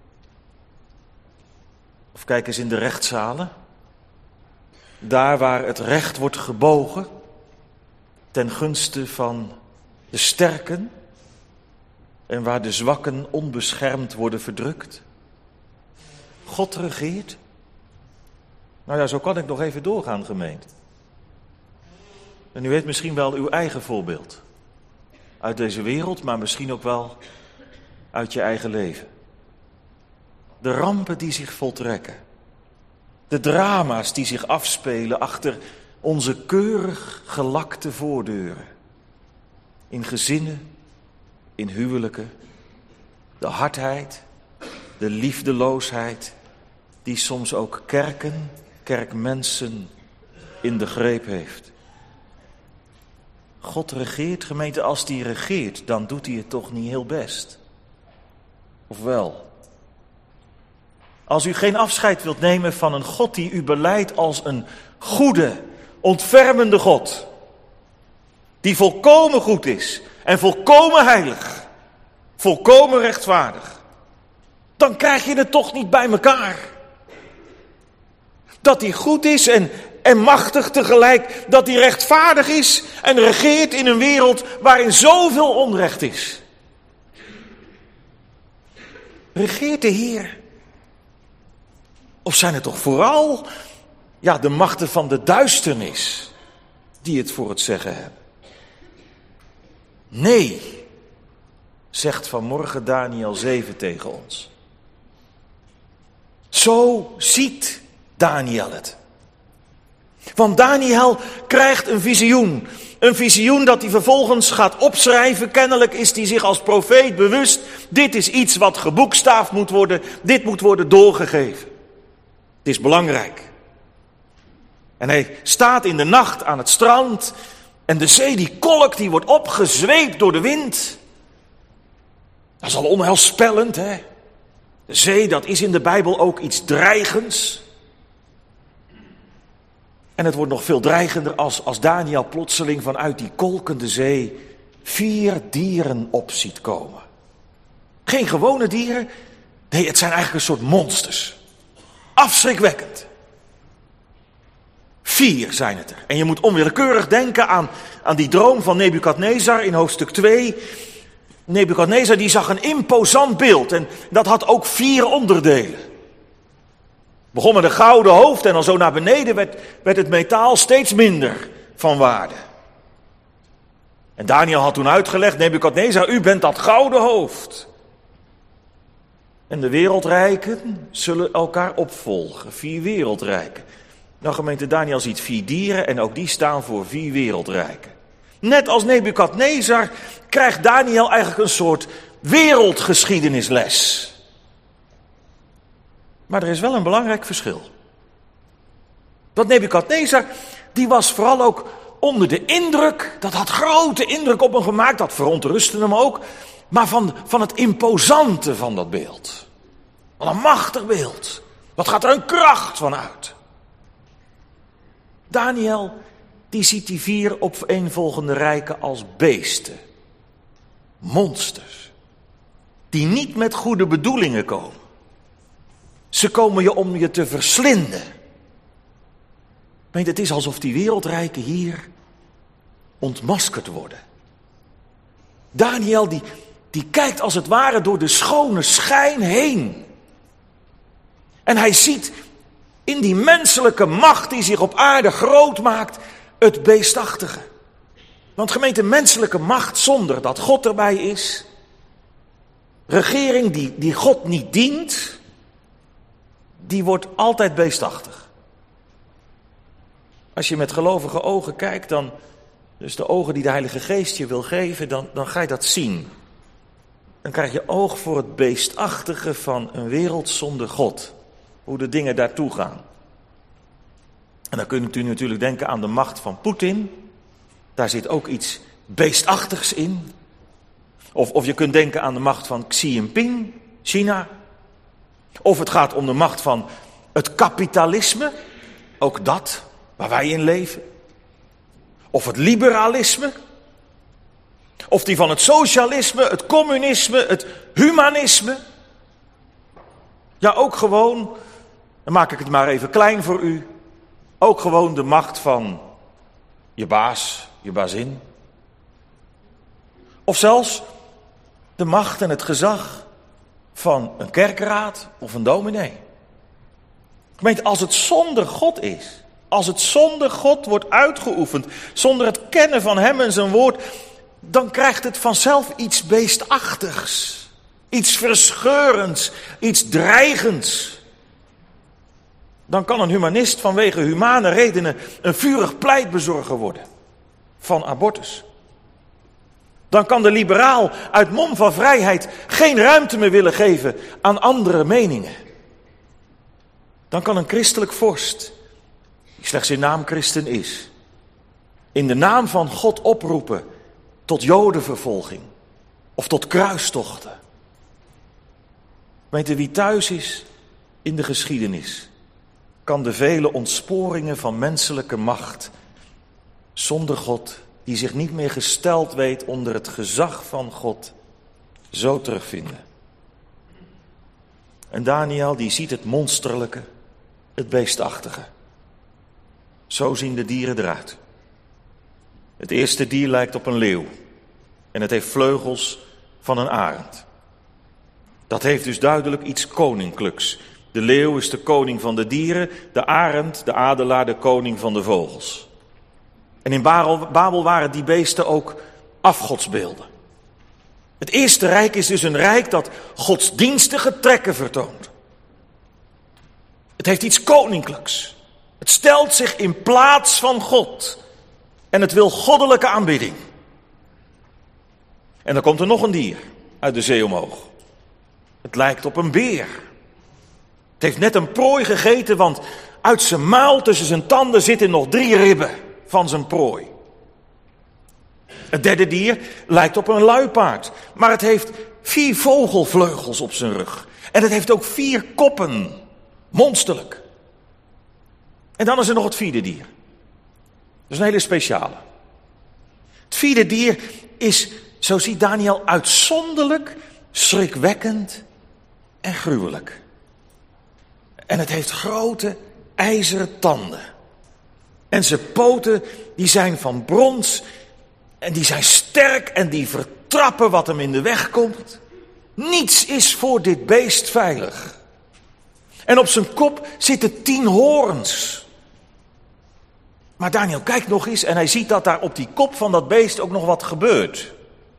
Of kijk eens in de rechtszalen, daar waar het recht wordt gebogen ten gunste van de sterken en waar de zwakken onbeschermd worden verdrukt. God regeert? Nou ja, zo kan ik nog even doorgaan, gemeente. En u weet misschien wel uw eigen voorbeeld. Uit deze wereld, maar misschien ook wel uit je eigen leven. De rampen die zich voltrekken. De drama's die zich afspelen achter onze keurig gelakte voordeuren. In gezinnen, in huwelijken. De hardheid, de liefdeloosheid die soms ook kerken, kerkmensen in de greep heeft. God regeert, gemeente, als die regeert, dan doet hij het toch niet heel best. Of wel? Als u geen afscheid wilt nemen van een God die u beleidt als een goede, ontfermende God. Die volkomen goed is en volkomen heilig. Volkomen rechtvaardig. Dan krijg je het toch niet bij elkaar. Dat hij goed is en machtig tegelijk, dat hij rechtvaardig is en regeert in een wereld waarin zoveel onrecht is. Regeert de Heer? Of zijn het toch vooral de machten van de duisternis die het voor het zeggen hebben? Nee, zegt vanmorgen Daniël 7 tegen ons. Zo ziet Daniël het. Want Daniël krijgt een visioen. Een visioen dat hij vervolgens gaat opschrijven. Kennelijk is hij zich als profeet bewust. Dit is iets wat geboekstaafd moet worden. Dit moet worden doorgegeven. Het is belangrijk. En hij staat in de nacht aan het strand. En de zee die kolkt, die wordt opgezweept door de wind. Dat is al onheilspellend, hè? De zee, dat is in de Bijbel ook iets dreigends. En het wordt nog veel dreigender als Daniël plotseling vanuit die kolkende zee 4 dieren op ziet komen. Geen gewone dieren, nee, het zijn eigenlijk een soort monsters. Afschrikwekkend. 4 zijn het er. En je moet onwillekeurig denken aan die droom van Nebukadnezar in hoofdstuk 2. Nebukadnezar die zag een imposant beeld en dat had ook 4 onderdelen. Begon met een gouden hoofd en dan zo naar beneden werd het metaal steeds minder van waarde. En Daniël had toen uitgelegd, Nebukadnezar, u bent dat gouden hoofd. En de wereldrijken zullen elkaar opvolgen, 4 wereldrijken. Nou gemeente, Daniël ziet 4 dieren en ook die staan voor 4 wereldrijken. Net als Nebukadnezar krijgt Daniël eigenlijk een soort wereldgeschiedenisles. Maar er is wel een belangrijk verschil. Want Nebukadnezar, die was vooral ook onder de indruk, dat had grote indruk op hem gemaakt, dat verontrustte hem ook, maar van het imposante van dat beeld. Wat een machtig beeld. Wat gaat er een kracht van uit? Daniël, die ziet die 4 opeenvolgende rijken als beesten. Monsters. Die niet met goede bedoelingen komen. Ze komen om je te verslinden. Het is alsof die wereldrijken hier ontmaskerd worden. Daniël die kijkt als het ware door de schone schijn heen. En hij ziet in die menselijke macht die zich op aarde groot maakt, het beestachtige. Want gemeente, menselijke macht zonder dat God erbij is, regering die God niet dient, die wordt altijd beestachtig. Als je met gelovige ogen kijkt, dus de ogen die de Heilige Geest je wil geven, dan ga je dat zien. Dan krijg je oog voor het beestachtige van een wereld zonder God. Hoe de dingen daartoe gaan. En dan kunt u natuurlijk denken aan de macht van Poetin. Daar zit ook iets beestachtigs in. Of je kunt denken aan de macht van Xi Jinping, China. Of het gaat om de macht van het kapitalisme. Ook dat, waar wij in leven. Of het liberalisme. Of die van het socialisme, het communisme, het humanisme. Ja, ook gewoon, dan maak ik het maar even klein voor u. Ook gewoon de macht van je baas, je bazin. Of zelfs de macht en het gezag van een kerkraad of een dominee. Gemeente, als het zonder God is, als het zonder God wordt uitgeoefend, zonder het kennen van hem en zijn woord, dan krijgt het vanzelf iets beestachtigs. Iets verscheurends, iets dreigends. Dan kan een humanist vanwege humane redenen een vurig pleitbezorger worden van abortus. Dan kan de liberaal uit mom van vrijheid geen ruimte meer willen geven aan andere meningen. Dan kan een christelijk vorst, die slechts in naam christen is, in de naam van God oproepen tot jodenvervolging of tot kruistochten. Weet u, wie thuis is in de geschiedenis, kan de vele ontsporingen van menselijke macht zonder God, die zich niet meer gesteld weet onder het gezag van God, zo terugvinden. En Daniël die ziet het monsterlijke, het beestachtige. Zo zien de dieren eruit. Het eerste dier lijkt op een leeuw. En het heeft vleugels van een arend. Dat heeft dus duidelijk iets koninklijks. De leeuw is de koning van de dieren, de arend, de adelaar, de koning van de vogels. En in Babel waren die beesten ook afgodsbeelden. Het eerste rijk is dus een rijk dat godsdienstige trekken vertoont. Het heeft iets koninklijks. Het stelt zich in plaats van God. En het wil goddelijke aanbidding. En dan komt er nog een dier uit de zee omhoog. Het lijkt op een beer. Het heeft net een prooi gegeten, want uit zijn muil tussen zijn tanden zitten nog 3 ribben van zijn prooi. Het derde dier lijkt op een luipaard, maar het heeft 4 vogelvleugels op zijn rug. En het heeft ook 4 koppen, monsterlijk. En dan is er nog het vierde dier. Dat is een hele speciale. Het vierde dier is, zo ziet Daniel, uitzonderlijk, schrikwekkend en gruwelijk. En het heeft grote ijzeren tanden. En zijn poten, die zijn van brons. En die zijn sterk en die vertrappen wat hem in de weg komt. Niets is voor dit beest veilig. En op zijn kop zitten 10 horens. Maar Daniel kijkt nog eens en hij ziet dat daar op die kop van dat beest ook nog wat gebeurt.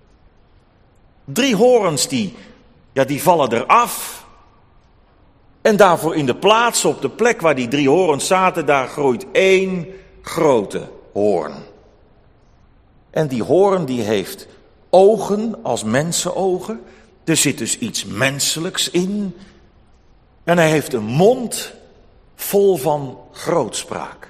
3 horens die vallen eraf. En daarvoor in de plaats, op de plek waar die 3 horens zaten, daar groeit 1 grote hoorn. En die hoorn die heeft ogen als mensenogen. Er zit dus iets menselijks in. En hij heeft een mond vol van grootspraak.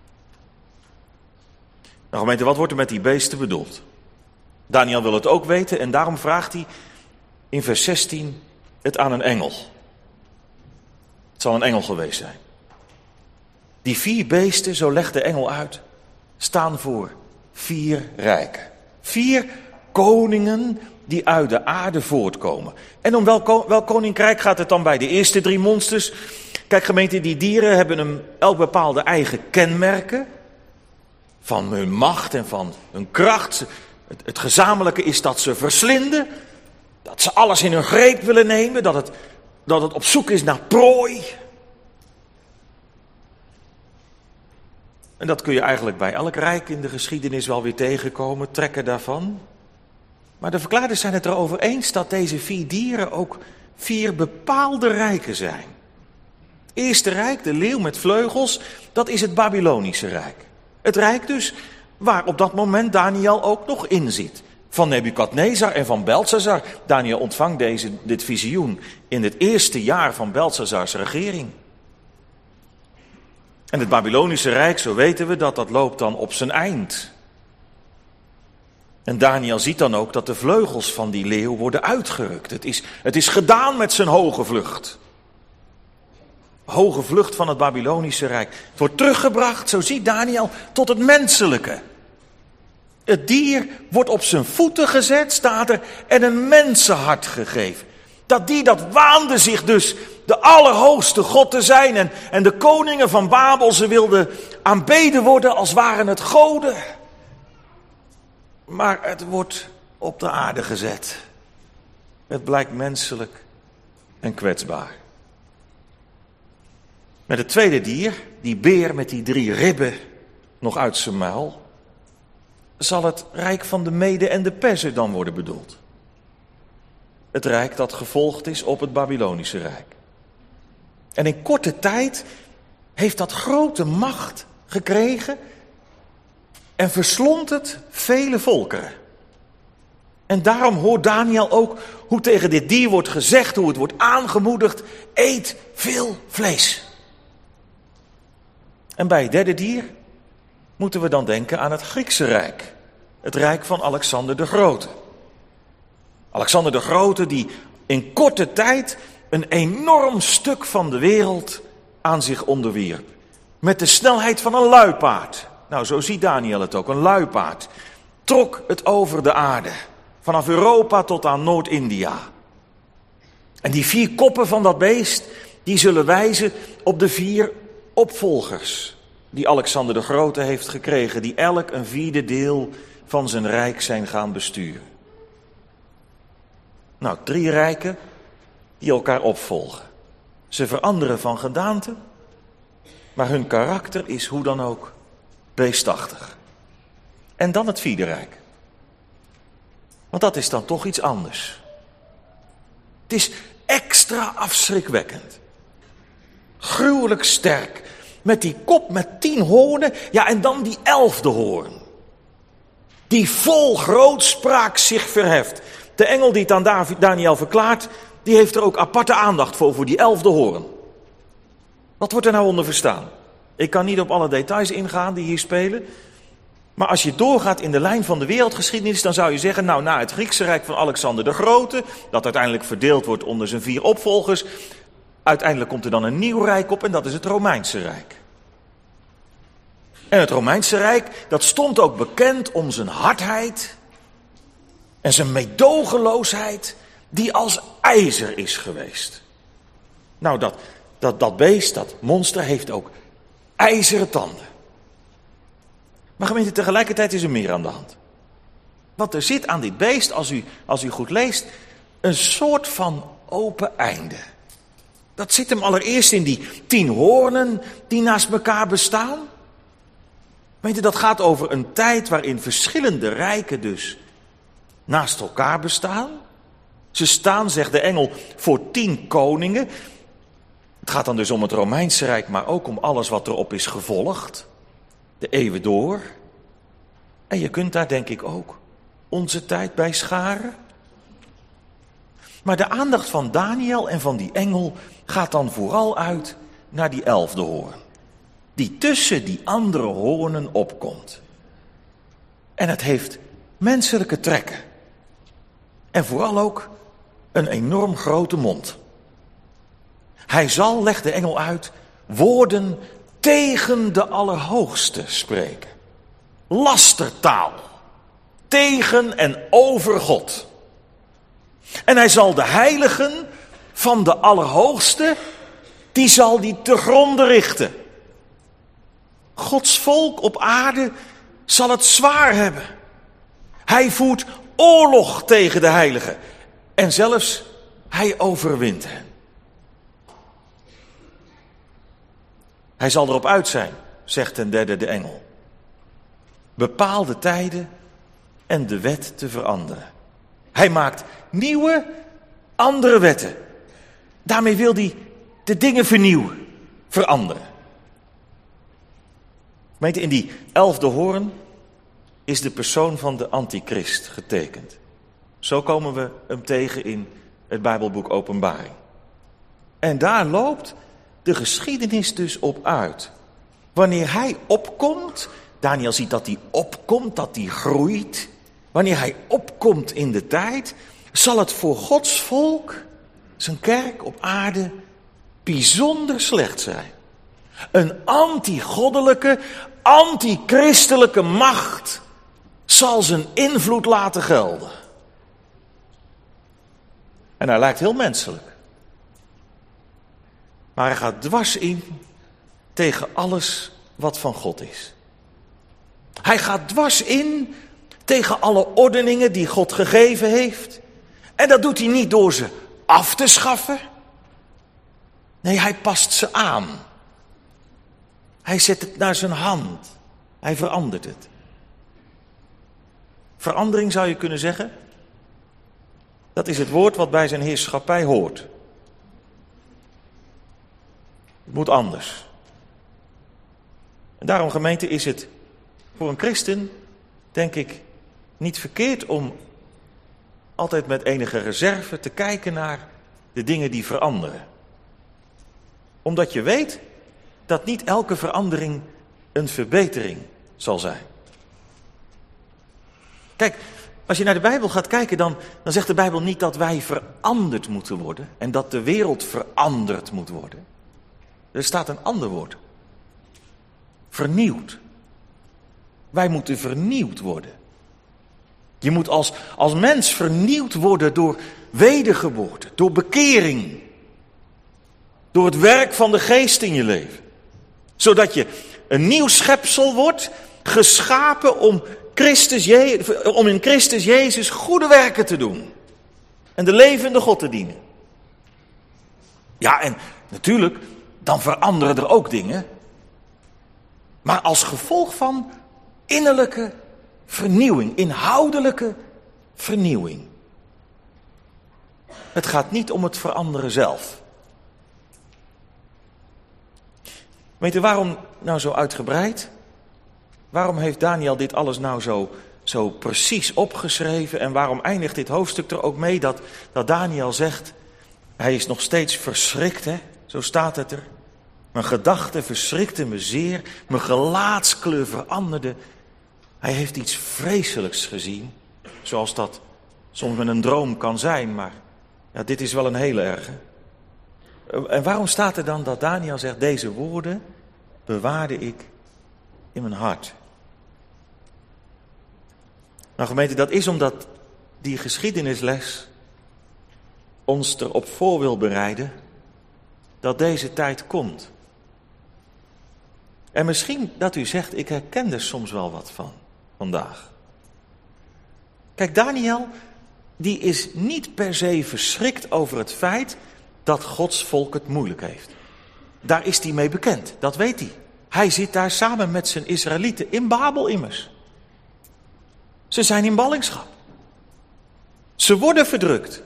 Nou gemeente, wat wordt er met die beesten bedoeld? Daniel wil het ook weten en daarom vraagt hij in vers 16 het aan een engel. Het zal een engel geweest zijn. Die 4 beesten, zo legt de engel uit, staan voor 4 rijken. 4 koningen die uit de aarde voortkomen. En om welk koninkrijk gaat het dan bij de eerste 3 monsters? Kijk gemeente, die dieren hebben elk bepaalde eigen kenmerken. Van hun macht en van hun kracht. Het gezamenlijke is dat ze verslinden. Dat ze alles in hun greep willen nemen. Dat het op zoek is naar prooi. En dat kun je eigenlijk bij elk rijk in de geschiedenis wel weer tegenkomen, trekken daarvan. Maar de verklaarders zijn het erover eens dat deze 4 dieren ook 4 bepaalde rijken zijn. Het eerste rijk, de leeuw met vleugels, dat is het Babylonische rijk. Het rijk dus waar op dat moment Daniel ook nog in zit. Van Nebukadnezar en van Belshazzar. Daniel ontvangt dit visioen in het eerste jaar van Belshazzars regering. En het Babylonische rijk, zo weten we dat loopt dan op zijn eind. En Daniel ziet dan ook dat de vleugels van die leeuw worden uitgerukt. Het is gedaan met zijn hoge vlucht. Hoge vlucht van het Babylonische rijk. Het wordt teruggebracht, zo ziet Daniel, tot het menselijke. Het dier wordt op zijn voeten gezet, staat er, en een mensenhart gegeven. Dat dier, dat waande zich dus de allerhoogste God te zijn. En de koningen van Babel, ze wilden aanbeden worden als waren het goden. Maar het wordt op de aarde gezet. Het blijkt menselijk en kwetsbaar. Met het tweede dier, die beer met die 3 ribben nog uit zijn muil, zal het rijk van de Meden en de Perzen dan worden bedoeld. Het rijk dat gevolgd is op het Babylonische rijk. En in korte tijd heeft dat grote macht gekregen en verslond het vele volkeren. En daarom hoort Daniel ook hoe tegen dit dier wordt gezegd, hoe het wordt aangemoedigd: eet veel vlees. En bij het derde dier moeten we dan denken aan het Griekse rijk. Het rijk van Alexander de Grote. Alexander de Grote die in korte tijd een enorm stuk van de wereld aan zich onderwierp. Met de snelheid van een luipaard. Nou, zo ziet Daniel het ook. Een luipaard trok het over de aarde. Vanaf Europa tot aan Noord-India. En die 4 koppen van dat beest, die zullen wijzen op de 4 opvolgers. die Alexander de Grote heeft gekregen, die elk een 4e deel van zijn rijk zijn gaan besturen. Nou, 3 rijken die elkaar opvolgen. Ze veranderen van gedaante, maar hun karakter is hoe dan ook beestachtig. En dan het 4e rijk. Want dat is dan toch iets anders. Het is extra afschrikwekkend. Gruwelijk sterk. Met die kop met 10 hoornen. Ja, en dan die 11e hoorn. Die vol grootspraak zich verheft. De engel die het aan Daniel verklaart, die heeft er ook aparte aandacht voor die 11e hoorn. Wat wordt er nou onder verstaan? Ik kan niet op alle details ingaan die hier spelen. Maar als je doorgaat in de lijn van de wereldgeschiedenis, dan zou je zeggen, nou, na het Griekse Rijk van Alexander de Grote, dat uiteindelijk verdeeld wordt onder zijn 4 opvolgers, uiteindelijk komt er dan een nieuw rijk op en dat is het Romeinse Rijk. En het Romeinse Rijk, dat stond ook bekend om zijn hardheid en zijn meedogenloosheid, die als ijzer is geweest. Nou, dat beest, dat monster, heeft ook ijzeren tanden. Maar gemeente, tegelijkertijd is er meer aan de hand. Want er zit aan dit beest, als u goed leest, een soort van open einde. Dat zit hem allereerst in die 10 hoornen die naast elkaar bestaan. Weet je, dat gaat over een tijd waarin verschillende rijken dus naast elkaar bestaan. Ze staan, zegt de engel, voor 10 koningen. Het gaat dan dus om het Romeinse Rijk, maar ook om alles wat erop is gevolgd. De eeuwen door. En je kunt daar denk ik ook onze tijd bij scharen. Maar de aandacht van Daniel en van die engel gaat dan vooral uit naar die 11e hoorn. Die tussen die andere hoornen opkomt. En het heeft menselijke trekken. En vooral ook een enorm grote mond. Hij zal, legt de engel uit, woorden tegen de Allerhoogste spreken. Lastertaal. Tegen en over God. En hij zal de heiligen van de Allerhoogste, die zal die te gronde richten. Gods volk op aarde zal het zwaar hebben. Hij voert oorlog tegen de heiligen. En zelfs hij overwint hen. Hij zal erop uit zijn, zegt ten derde de engel. Bepaalde tijden en de wet te veranderen. Hij maakt nieuwe, andere wetten. Daarmee wil hij de dingen vernieuwen, veranderen. In die 11e hoorn is de persoon van de antichrist getekend. Zo komen we hem tegen in het Bijbelboek Openbaring. En daar loopt de geschiedenis dus op uit. Wanneer hij opkomt, Daniel ziet dat hij opkomt, dat hij groeit. Wanneer hij opkomt in de tijd, zal het voor Gods volk, zijn kerk op aarde, bijzonder slecht zijn. Een anti-goddelijke, anti-christelijke macht zal zijn invloed laten gelden. En hij lijkt heel menselijk. Maar hij gaat dwars in tegen alles wat van God is. Hij gaat dwars in tegen alle ordeningen die God gegeven heeft. En dat doet hij niet door ze af te schaffen. Nee, hij past ze aan. Hij zet het naar zijn hand. Hij verandert het. Verandering zou je kunnen zeggen. Dat is het woord wat bij zijn heerschappij hoort. Het moet anders. En daarom, gemeente, is het voor een christen, denk ik, niet verkeerd om altijd met enige reserve te kijken naar de dingen die veranderen. Omdat je weet dat niet elke verandering een verbetering zal zijn. Kijk, als je naar de Bijbel gaat kijken, dan zegt de Bijbel niet dat wij veranderd moeten worden en dat de wereld veranderd moet worden. Er staat een ander woord. Vernieuwd. Wij moeten vernieuwd worden. Je moet als mens vernieuwd worden door wedergeboorte, door bekering. Door het werk van de geest in je leven. Zodat je een nieuw schepsel wordt, geschapen om in Christus Jezus goede werken te doen. En de levende God te dienen. Ja, en natuurlijk, dan veranderen er ook dingen. Maar als gevolg van innerlijke vernieuwing, inhoudelijke vernieuwing. Het gaat niet om het veranderen zelf. Weet u waarom nou zo uitgebreid? Waarom heeft Daniel dit alles nou zo precies opgeschreven? En waarom eindigt dit hoofdstuk er ook mee dat Daniel zegt, hij is nog steeds verschrikt, hè? Zo staat het er. Mijn gedachten verschrikten me zeer, mijn gelaatskleur veranderde. Hij heeft iets vreselijks gezien, zoals dat soms met een droom kan zijn, maar ja, dit is wel een hele erge. En waarom staat er dan dat Daniel zegt, deze woorden bewaarde ik in mijn hart? Nou gemeente, dat is omdat die geschiedenisles ons erop voor wil bereiden dat deze tijd komt. En misschien dat u zegt, ik herken er soms wel wat van vandaag. Kijk, Daniel, die is niet per se verschrikt over het feit dat Gods volk het moeilijk heeft. Daar is hij mee bekend, dat weet hij. Hij zit daar samen met zijn Israëlieten in Babel immers. Ze zijn in ballingschap. Ze worden verdrukt.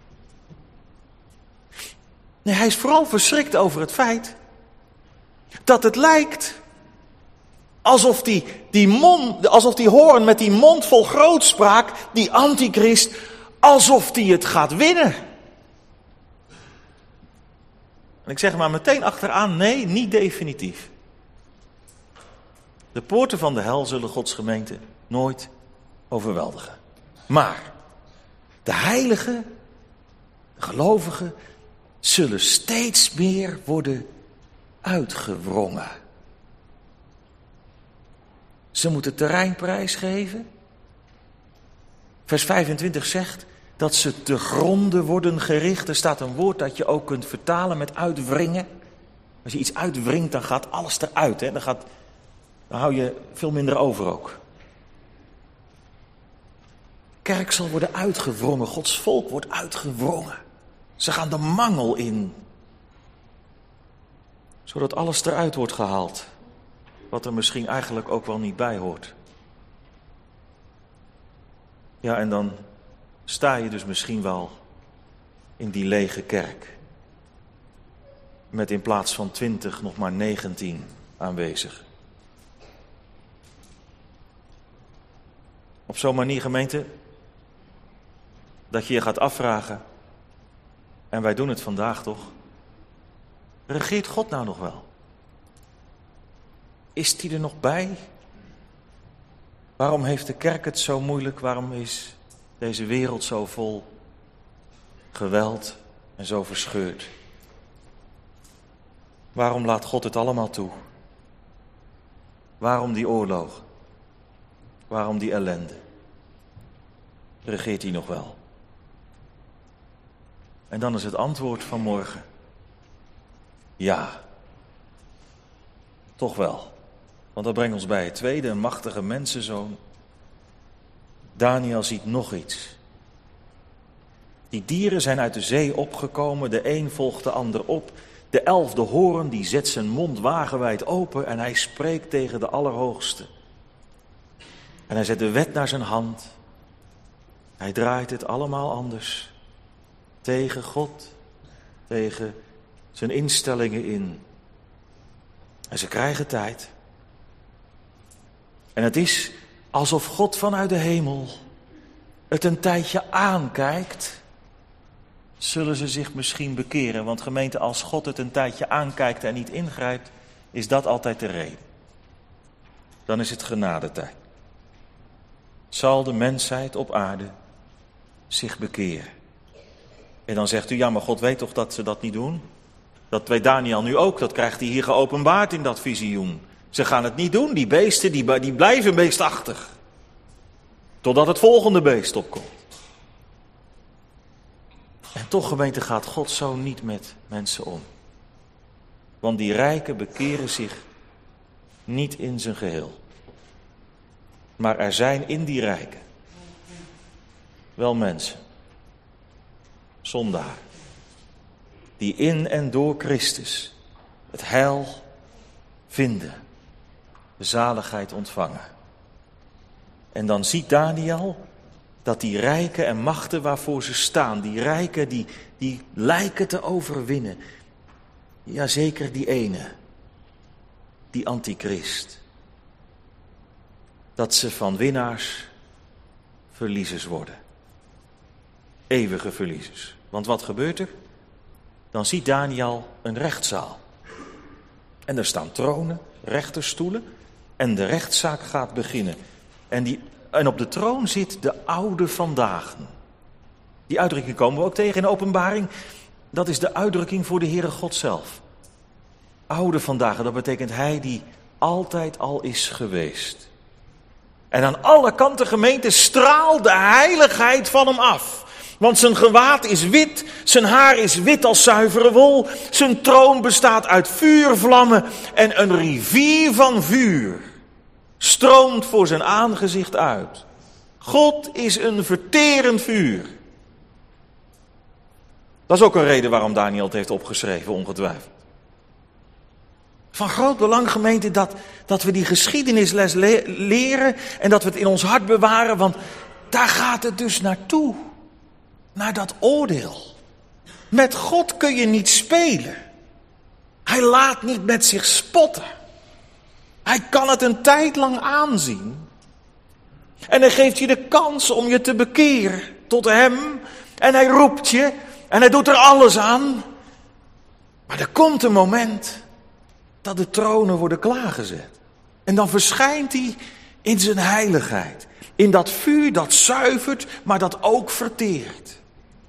Nee, hij is vooral verschrikt over het feit dat het lijkt alsof die hoorn met die mond vol grootspraak, die antichrist, alsof die het gaat winnen. En ik zeg er maar meteen achteraan, nee, niet definitief. De poorten van de hel zullen Gods gemeente nooit overweldigen. Maar de heiligen, de gelovigen, zullen steeds meer worden uitgewrongen. Ze moeten terrein prijsgeven. Vers 25 zegt dat ze te gronde worden gericht. Er staat een woord dat je ook kunt vertalen met uitwringen. Als je iets uitwringt, dan gaat alles eruit. Hè? Dan hou je veel minder over ook. Kerk zal worden uitgewrongen. Gods volk wordt uitgewrongen. Ze gaan de mangel in. Zodat alles eruit wordt gehaald. Wat er misschien eigenlijk ook wel niet bij hoort. Ja, en dan sta je dus misschien wel in die lege kerk. Met in plaats van 20 nog maar 19 aanwezig. Op zo'n manier, gemeente, dat je je gaat afvragen, en wij doen het vandaag toch, regeert God nou nog wel? Is die er nog bij? Waarom heeft de kerk het zo moeilijk? Waarom is deze wereld zo vol geweld en zo verscheurd? Waarom laat God het allemaal toe? Waarom die oorlogen? Waarom die ellende? Regeert hij nog wel? En dan is het antwoord van morgen: ja, toch wel. Want dat brengt ons bij het tweede, een machtige mensenzoon. Daniel ziet nog iets. Die dieren zijn uit de zee opgekomen, de een volgt de ander op. De 11e hoorn die zet zijn mond wagenwijd open en hij spreekt tegen de Allerhoogste. En hij zet de wet naar zijn hand. Hij draait het allemaal anders. Tegen God, tegen zijn instellingen in. En ze krijgen tijd. En het is alsof God vanuit de hemel het een tijdje aankijkt. Zullen ze zich misschien bekeren? Want gemeente, als God het een tijdje aankijkt en niet ingrijpt, is dat altijd de reden. Dan is het genadetijd. Zal de mensheid op aarde zich bekeren? En dan zegt u, ja, maar God weet toch dat ze dat niet doen? Dat weet Daniel nu ook, dat krijgt hij hier geopenbaard in dat visioen. Ze gaan het niet doen, die beesten die blijven beestachtig. Totdat het volgende beest opkomt. En toch, gemeente, gaat God zo niet met mensen om. Want die rijken bekeren zich niet in zijn geheel. Maar er zijn in die rijken wel mensen, zondaar, die in en door Christus het heil vinden, de zaligheid ontvangen. En dan ziet Daniël dat die rijken en machten waarvoor ze staan, die rijken die lijken te overwinnen. Jazeker die ene, die antichrist. Dat ze van winnaars verliezers worden. Eeuwige verliezers. Want wat gebeurt er? Dan ziet Daniël een rechtszaal. En er staan tronen, rechterstoelen en de rechtszaak gaat beginnen. En op de troon zit de oude vandaag. Die uitdrukking komen we ook tegen in de Openbaring. Dat is de uitdrukking voor de Heere God zelf. Oude vandaag, dat betekent hij die altijd al is geweest. En aan alle kanten, gemeente, straalt de heiligheid van hem af. Want zijn gewaad is wit, zijn haar is wit als zuivere wol. Zijn troon bestaat uit vuurvlammen en een rivier van vuur stroomt voor zijn aangezicht uit. God is een verterend vuur. Dat is ook een reden waarom Daniël het heeft opgeschreven, ongetwijfeld. Van groot belang, gemeente, dat we die geschiedenisles leren en dat we het in ons hart bewaren, want daar gaat het dus naartoe. Naar dat oordeel. Met God kun je niet spelen. Hij laat niet met zich spotten. Hij kan het een tijd lang aanzien. En hij geeft je de kans om je te bekeren tot hem. En hij roept je en hij doet er alles aan. Maar er komt een moment dat de tronen worden klaargezet. En dan verschijnt hij in zijn heiligheid. In dat vuur dat zuivert, maar dat ook verteert.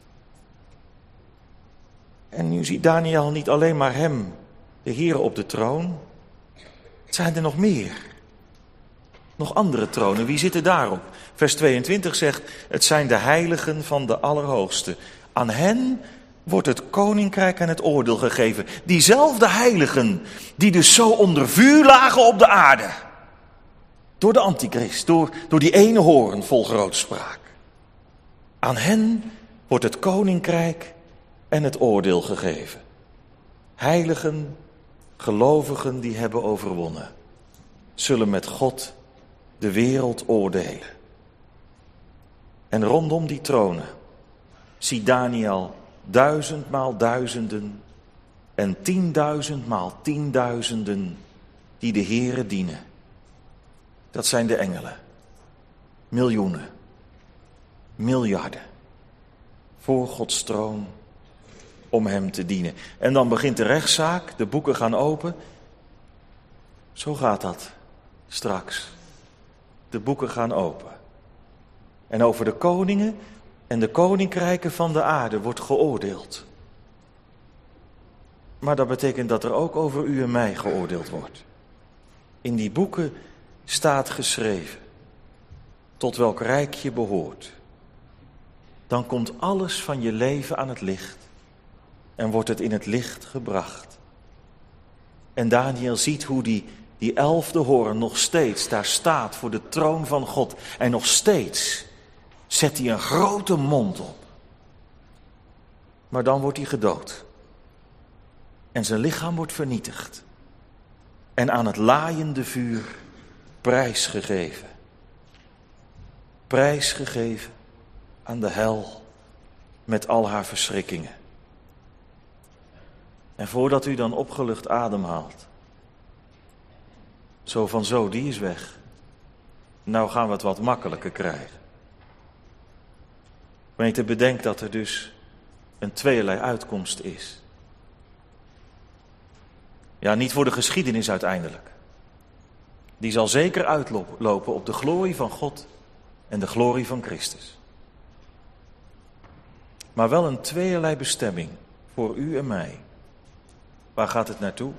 En nu ziet Daniël niet alleen maar hem, de Heer op de troon. Het zijn er nog meer. Nog andere tronen. Wie zitten daarop? Vers 22 zegt, het zijn de heiligen van de Allerhoogste. Aan hen wordt het koninkrijk en het oordeel gegeven. Diezelfde heiligen die dus zo onder vuur lagen op de aarde. Door de antichrist, door die ene hoorn vol grootspraak. Aan hen wordt het koninkrijk en het oordeel gegeven. Heiligen, gelovigen die hebben overwonnen, zullen met God de wereld oordelen. En rondom die tronen ziet Daniël 1000 maal duizenden en 10.000 maal 10.000 die de Heere dienen. Dat zijn de engelen. Miljoenen, miljarden voor Gods troon om hem te dienen. En dan begint de rechtszaak, de boeken gaan open. Zo gaat dat straks. De boeken gaan open. En over de koningen en de koninkrijken van de aarde wordt geoordeeld. Maar dat betekent dat er ook over u en mij geoordeeld wordt. In die boeken staat geschreven tot welk rijk je behoort. Dan komt alles van je leven aan het licht en wordt het in het licht gebracht. En Daniël ziet hoe die 11e hoorn nog steeds daar staat voor de troon van God. En nog steeds zet hij een grote mond op. Maar dan wordt hij gedood. En zijn lichaam wordt vernietigd. En aan het laaiende vuur prijsgegeven. Prijsgegeven aan de hel met al haar verschrikkingen. En voordat u dan opgelucht ademhaalt. Zo van zo, die is weg. Nou gaan we het wat makkelijker krijgen. Gemeente, bedenk dat er dus een tweeërlei uitkomst is. Ja, niet voor de geschiedenis uiteindelijk. Die zal zeker uitlopen op de glorie van God en de glorie van Christus. Maar wel een tweeërlei bestemming voor u en mij. Waar gaat het naartoe?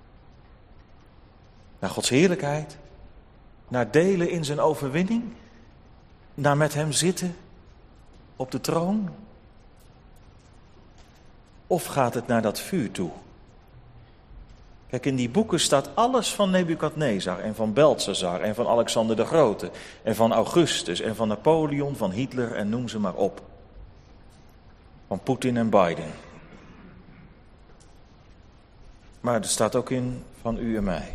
Naar Gods heerlijkheid? Naar delen in zijn overwinning? Naar met hem zitten op de troon? Of gaat het naar dat vuur toe? Kijk, in die boeken staat alles van Nebukadnezar en van Belshazzar en van Alexander de Grote en van Augustus en van Napoleon, van Hitler en noem ze maar op. Van Poetin en Biden. Maar er staat ook in van u en mij.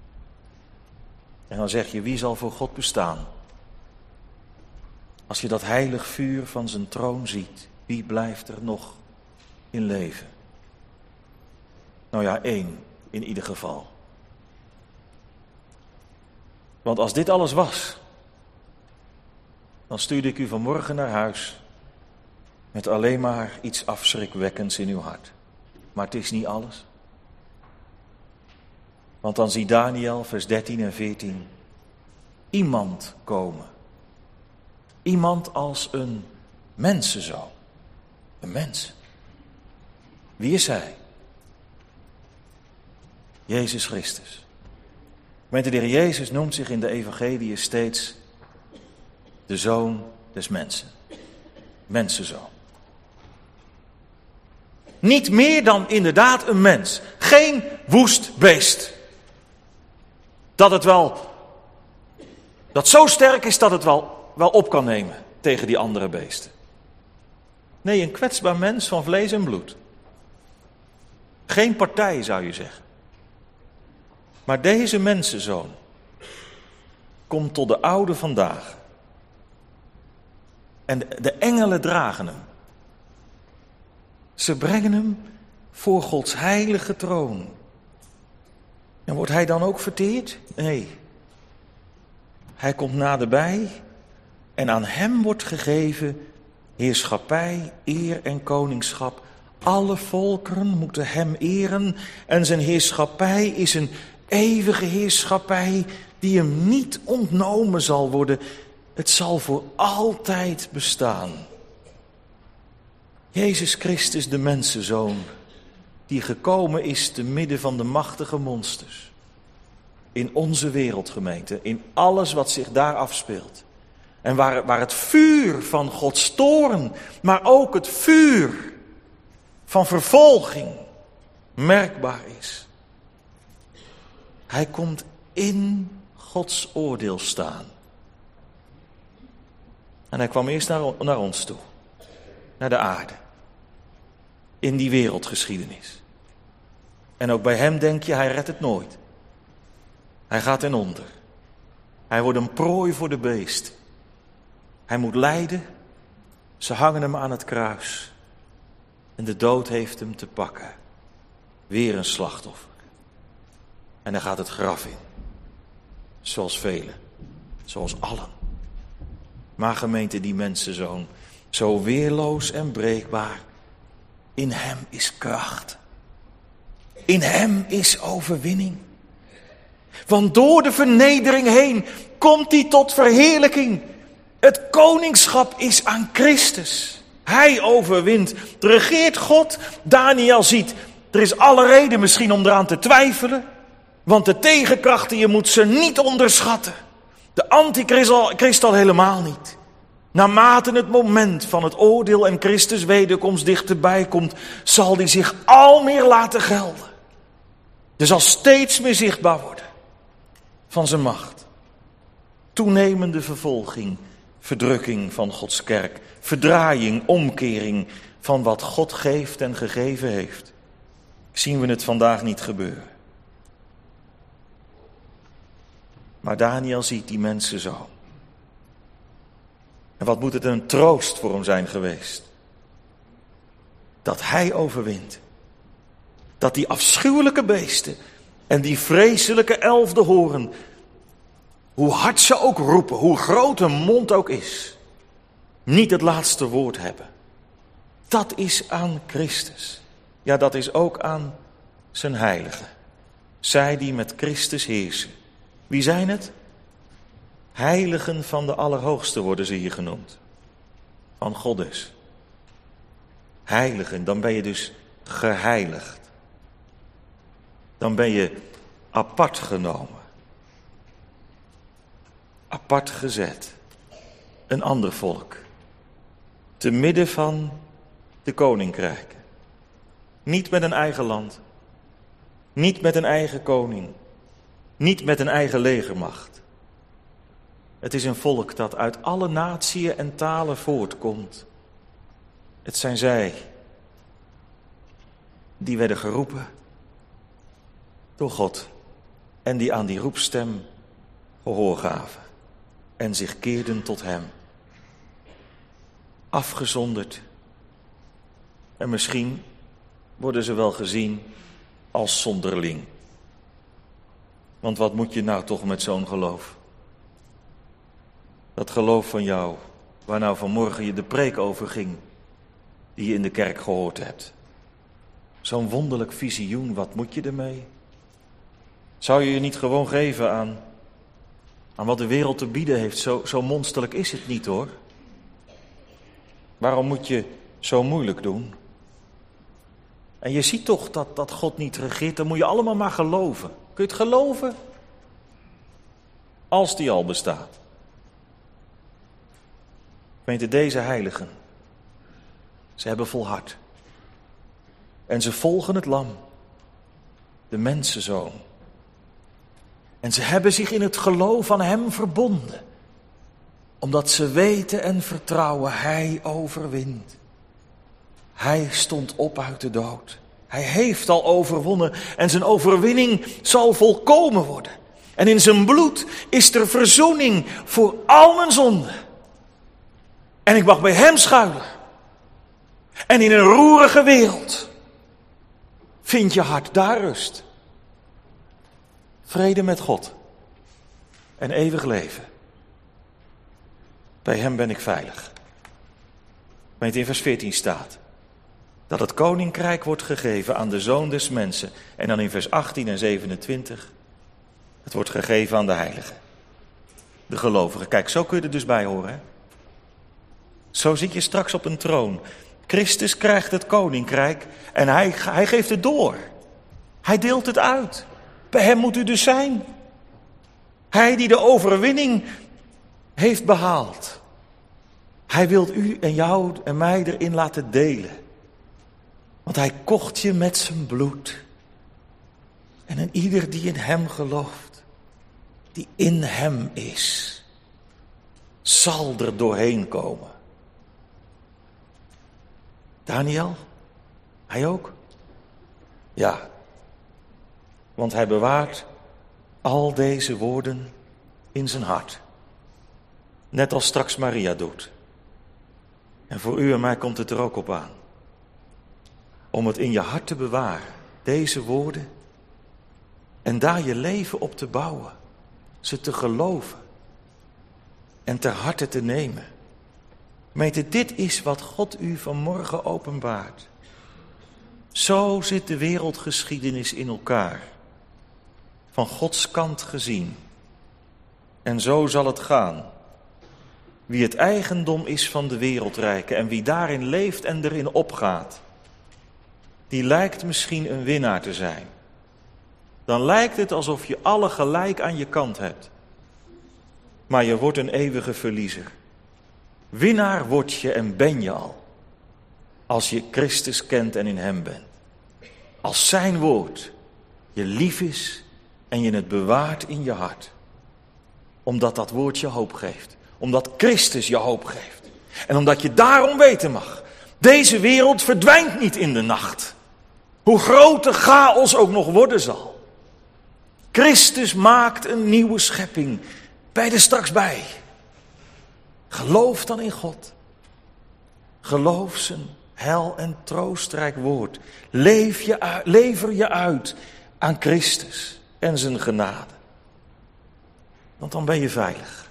En dan zeg je, wie zal voor God bestaan? Als je dat heilig vuur van zijn troon ziet, wie blijft er nog in leven? Nou ja, 1 in ieder geval. Want als dit alles was, dan stuurde ik u vanmorgen naar huis met alleen maar iets afschrikwekkends in uw hart. Maar het is niet alles. Want dan ziet Daniel, vers 13 en 14, iemand komen. Iemand als een mensenzoon. Een mens. Wie is hij? Jezus Christus. De Heer Jezus noemt zich in de evangelie steeds de Zoon des Mensen. Mensenzoon. Niet meer dan inderdaad een mens. Geen woest beest. Dat zo sterk is dat het wel op kan nemen tegen die andere beesten. Nee, een kwetsbaar mens van vlees en bloed. Geen partij, zou je zeggen. Maar deze mensenzoon komt tot de oude vandaag. En de engelen dragen hem. Ze brengen hem voor Gods heilige troon. En wordt hij dan ook verteerd? Nee. Hij komt naderbij en aan hem wordt gegeven heerschappij, eer en koningschap. Alle volkeren moeten hem eren en zijn heerschappij is een eeuwige heerschappij die hem niet ontnomen zal worden. Het zal voor altijd bestaan. Jezus Christus, de mensenzoon, die gekomen is te midden van de machtige monsters. In onze wereldgemeente, in alles wat zich daar afspeelt. En waar het vuur van Gods toorn, maar ook het vuur van vervolging merkbaar is. Hij komt in Gods oordeel staan. En hij kwam eerst naar ons toe. Naar de aarde. In die wereldgeschiedenis. En ook bij hem denk je, hij redt het nooit. Hij gaat ten onder. Hij wordt een prooi voor de beest. Hij moet lijden. Ze hangen hem aan het kruis. En de dood heeft hem te pakken. Weer een slachtoffer. En dan gaat het graf in. Zoals velen. Zoals allen. Maar gemeente, die mensenzoon, zo weerloos en breekbaar. In hem is kracht. In hem is overwinning. Want door de vernedering heen komt hij tot verheerlijking. Het koningschap is aan Christus. Hij overwint. Regeert God. Daniel ziet, er is alle reden misschien om eraan te twijfelen. Want de tegenkrachten, je moet ze niet onderschatten. De antichrist al helemaal niet. Naarmate het moment van het oordeel en Christus wederkomst dichterbij komt, zal die zich al meer laten gelden. Er zal steeds meer zichtbaar worden van zijn macht. Toenemende vervolging, verdrukking van Gods kerk, verdraaiing, omkering van wat God geeft en gegeven heeft. Zien we het vandaag niet gebeuren. Maar Daniel ziet die mensen zo. En wat moet het een troost voor hem zijn geweest. Dat hij overwint. Dat die afschuwelijke beesten en die vreselijke 11e horen, hoe hard ze ook roepen, hoe groot hun mond ook is, niet het laatste woord hebben. Dat is aan Christus. Ja, dat is ook aan zijn heiligen. Zij die met Christus heersen. Wie zijn het? Heiligen van de Allerhoogste worden ze hier genoemd. Van God dus. Heiligen, dan ben je dus geheiligd. Dan ben je apart genomen. Apart gezet. Een ander volk. Te midden van de koninkrijken. Niet met een eigen land. Niet met een eigen koning. Niet met een eigen legermacht. Het is een volk dat uit alle natieën en talen voortkomt. Het zijn zij die werden geroepen door God en die aan die roepstem gehoor gaven en zich keerden tot hem. Afgezonderd en misschien worden ze wel gezien als zonderling. Want wat moet je nou toch met zo'n geloof? Dat geloof van jou, waar nou vanmorgen je de preek over ging, die je in de kerk gehoord hebt. Zo'n wonderlijk visioen, wat moet je ermee? Zou je je niet gewoon geven aan wat de wereld te bieden heeft? Zo monsterlijk is het niet, hoor. Waarom moet je zo moeilijk doen? En je ziet toch dat God niet regeert, dan moet je allemaal maar geloven. Kun je het geloven? Als die al bestaat. Gemeente, deze heiligen, ze hebben volhard. En ze volgen het lam, de mensenzoon. En ze hebben zich in het geloof aan hem verbonden. Omdat ze weten en vertrouwen, hij overwint. Hij stond op uit de dood. Hij heeft al overwonnen en zijn overwinning zal volkomen worden. En in zijn bloed is er verzoening voor al mijn zonden. En ik mag bij hem schuilen. En in een roerige wereld vind je hart daar rust. Vrede met God en eeuwig leven. Bij hem ben ik veilig. Weet in vers 14 staat dat het koninkrijk wordt gegeven aan de zoon des mensen. En dan in vers 18 en 27, het wordt gegeven aan de heiligen. De gelovigen. Kijk, zo kun je er dus bij horen. Hè? Zo zit je straks op een troon. Christus krijgt het koninkrijk en hij geeft het door. Hij deelt het uit. Bij hem moet u dus zijn. Hij die de overwinning heeft behaald. Hij wil u en jou en mij erin laten delen. Want hij kocht je met zijn bloed. En een ieder die in hem gelooft, die in hem is, zal er doorheen komen. Daniel, hij ook? Ja, want hij bewaart al deze woorden in zijn hart. Net als straks Maria doet. En voor u en mij komt het er ook op aan. Om het in je hart te bewaren, deze woorden. En daar je leven op te bouwen. Ze te geloven. En ter harte te nemen. Gemeente, dit is wat God u vanmorgen openbaart. Zo zit de wereldgeschiedenis in elkaar. Van Gods kant gezien. En zo zal het gaan. Wie het eigendom is van de wereldrijken en wie daarin leeft en erin opgaat, die lijkt misschien een winnaar te zijn. Dan lijkt het alsof je alle gelijk aan je kant hebt. Maar je wordt een eeuwige verliezer. Winnaar word je en ben je al. Als je Christus kent en in hem bent. Als zijn woord je lief is en je het bewaart in je hart. Omdat dat woord je hoop geeft. Omdat Christus je hoop geeft. En omdat je daarom weten mag. Deze wereld verdwijnt niet in de nacht. Hoe groot de chaos ook nog worden zal. Christus maakt een nieuwe schepping. Ben je er straks bij? Geloof dan in God. Geloof zijn hel- en troostrijk woord. Lever je uit aan Christus en zijn genade. Want dan ben je veilig.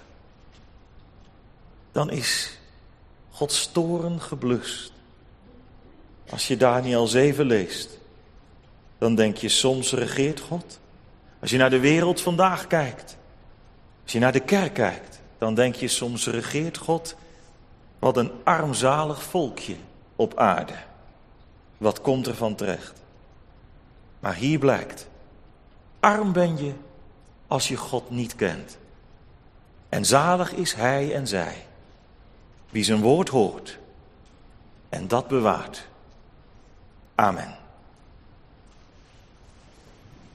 Dan is Gods toorn geblust. Als je Daniel 7 leest, dan denk je soms regeert God. Als je naar de wereld vandaag kijkt, als je naar de kerk kijkt, dan denk je soms regeert God. Wat een armzalig volkje op aarde. Wat komt er van terecht? Maar hier blijkt, arm ben je als je God niet kent. En zalig is hij en zij, wie zijn woord hoort en dat bewaart. Amen.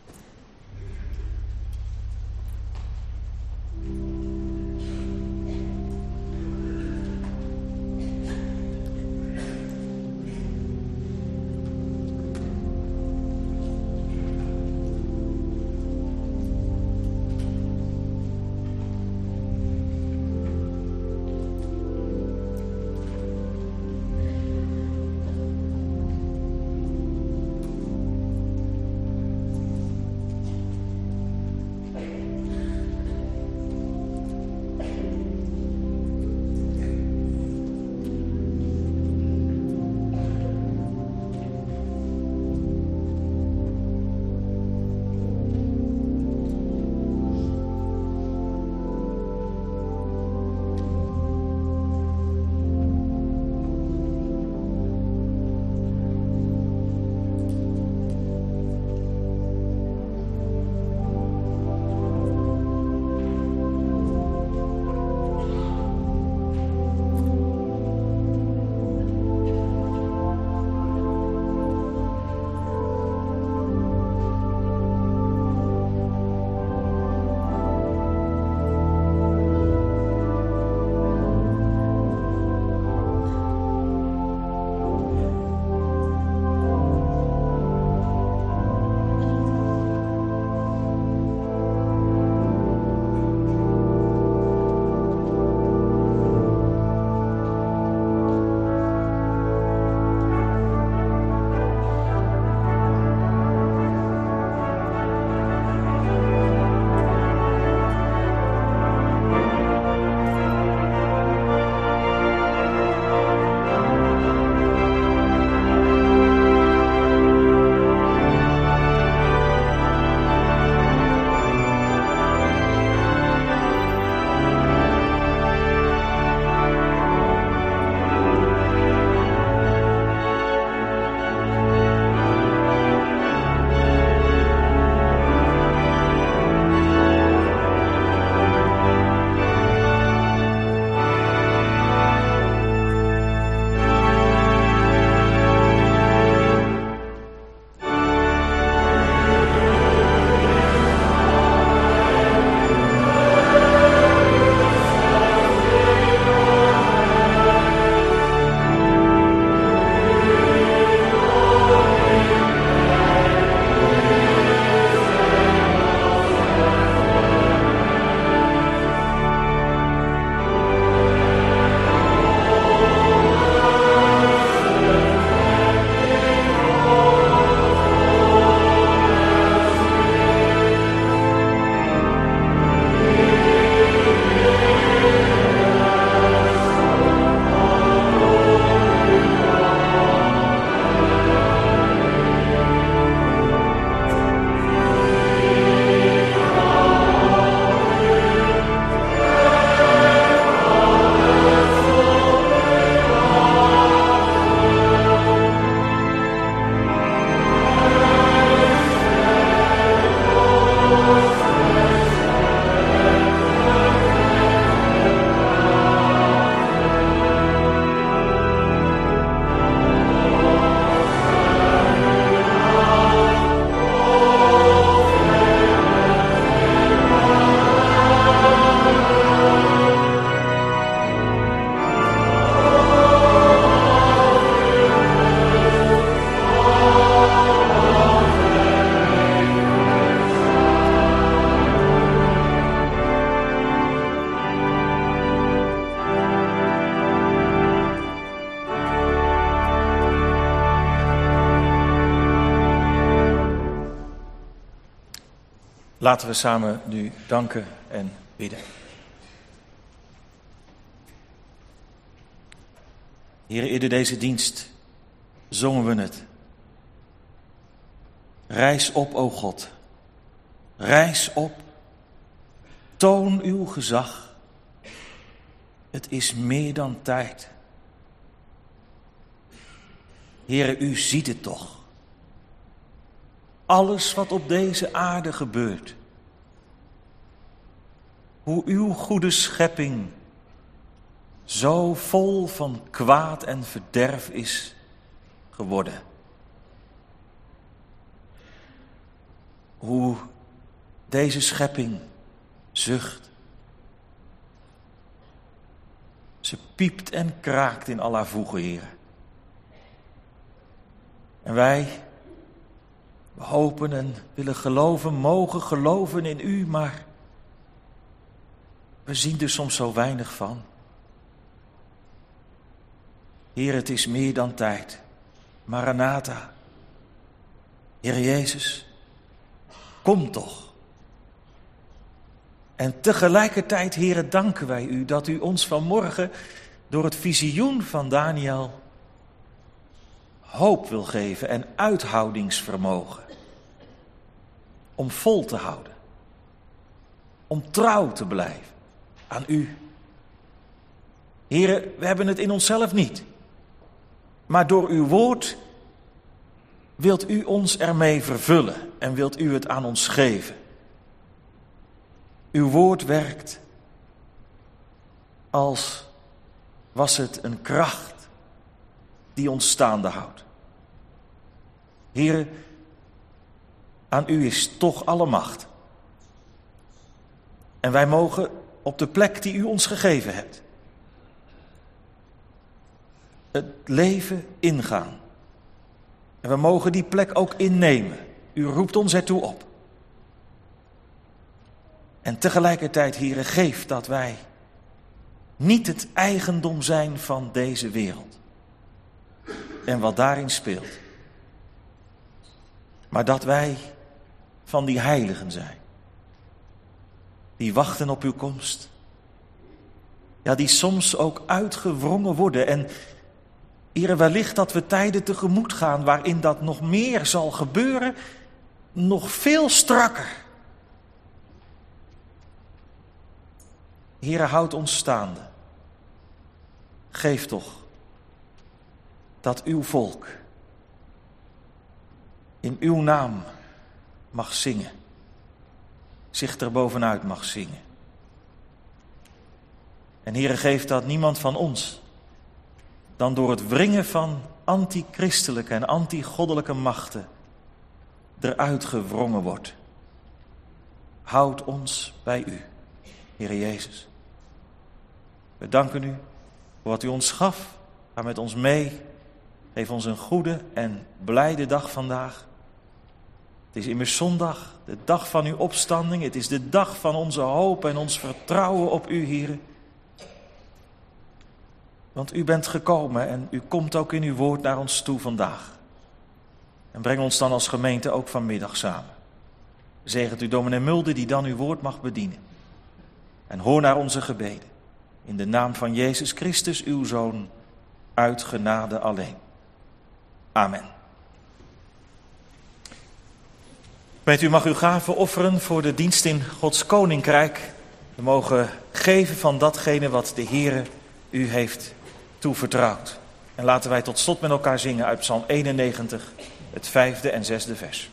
Laten we samen nu danken en bidden. Heer, eerder deze dienst zongen we het. Rijs op, o God. Rijs op. Toon uw gezag. Het is meer dan tijd. Heere, u ziet het toch. Alles wat op deze aarde gebeurt. Hoe uw goede schepping zo vol van kwaad en verderf is geworden. Hoe deze schepping zucht. Ze piept en kraakt in al haar voegen, Heer. En wij hopen en willen geloven, mogen geloven in u, maar we zien er soms zo weinig van. Heer, het is meer dan tijd. Maranatha. Heer Jezus, kom toch. En tegelijkertijd, Heere, danken wij u dat u ons vanmorgen door het visioen van Daniel hoop wil geven en uithoudingsvermogen. Om vol te houden. Om trouw te blijven aan u. Heere, we hebben het in onszelf niet. Maar door uw woord wilt u ons ermee vervullen en wilt u het aan ons geven. Uw woord werkt als was het een kracht die ons staande houdt. Heere, aan u is toch alle macht. En wij mogen op de plek die u ons gegeven hebt het leven ingaan. En we mogen die plek ook innemen. U roept ons ertoe op. En tegelijkertijd, Heere, geef dat wij niet het eigendom zijn van deze wereld. En wat daarin speelt. Maar dat wij van die heiligen zijn. Die wachten op uw komst. Ja, die soms ook uitgewrongen worden. En Heere, wellicht dat we tijden tegemoet gaan waarin dat nog meer zal gebeuren. Nog veel strakker. Heere, houd ons staande. Geef toch dat uw volk in uw naam mag zingen. Zich erbovenuit mag zingen. En Heere, geef dat niemand van ons dan door het wringen van antichristelijke en antigoddelijke machten eruit gewrongen wordt. Houd ons bij u, Heere Jezus. We danken u voor wat u ons gaf. Ga met ons mee. Geef ons een goede en blijde dag vandaag. Het is immers zondag, de dag van uw opstanding. Het is de dag van onze hoop en ons vertrouwen op u, Heere. Want u bent gekomen en u komt ook in uw woord naar ons toe vandaag. En breng ons dan als gemeente ook vanmiddag samen. Zegent u dominee Mulder die dan uw woord mag bedienen. En hoor naar onze gebeden. In de naam van Jezus Christus, uw Zoon, uit genade alleen. Amen. Met u mag uw gaven offeren voor de dienst in Gods Koninkrijk. We mogen geven van datgene wat de Heere u heeft toevertrouwd. En laten wij tot slot met elkaar zingen uit Psalm 91, het 5e en 6e vers.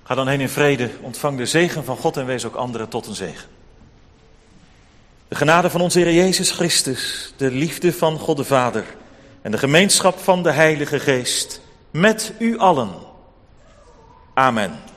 Ga dan heen in vrede, ontvang de zegen van God en wees ook anderen tot een zegen. De genade van onze Heer Jezus Christus, de liefde van God de Vader en de gemeenschap van de Heilige Geest met u allen. Amen.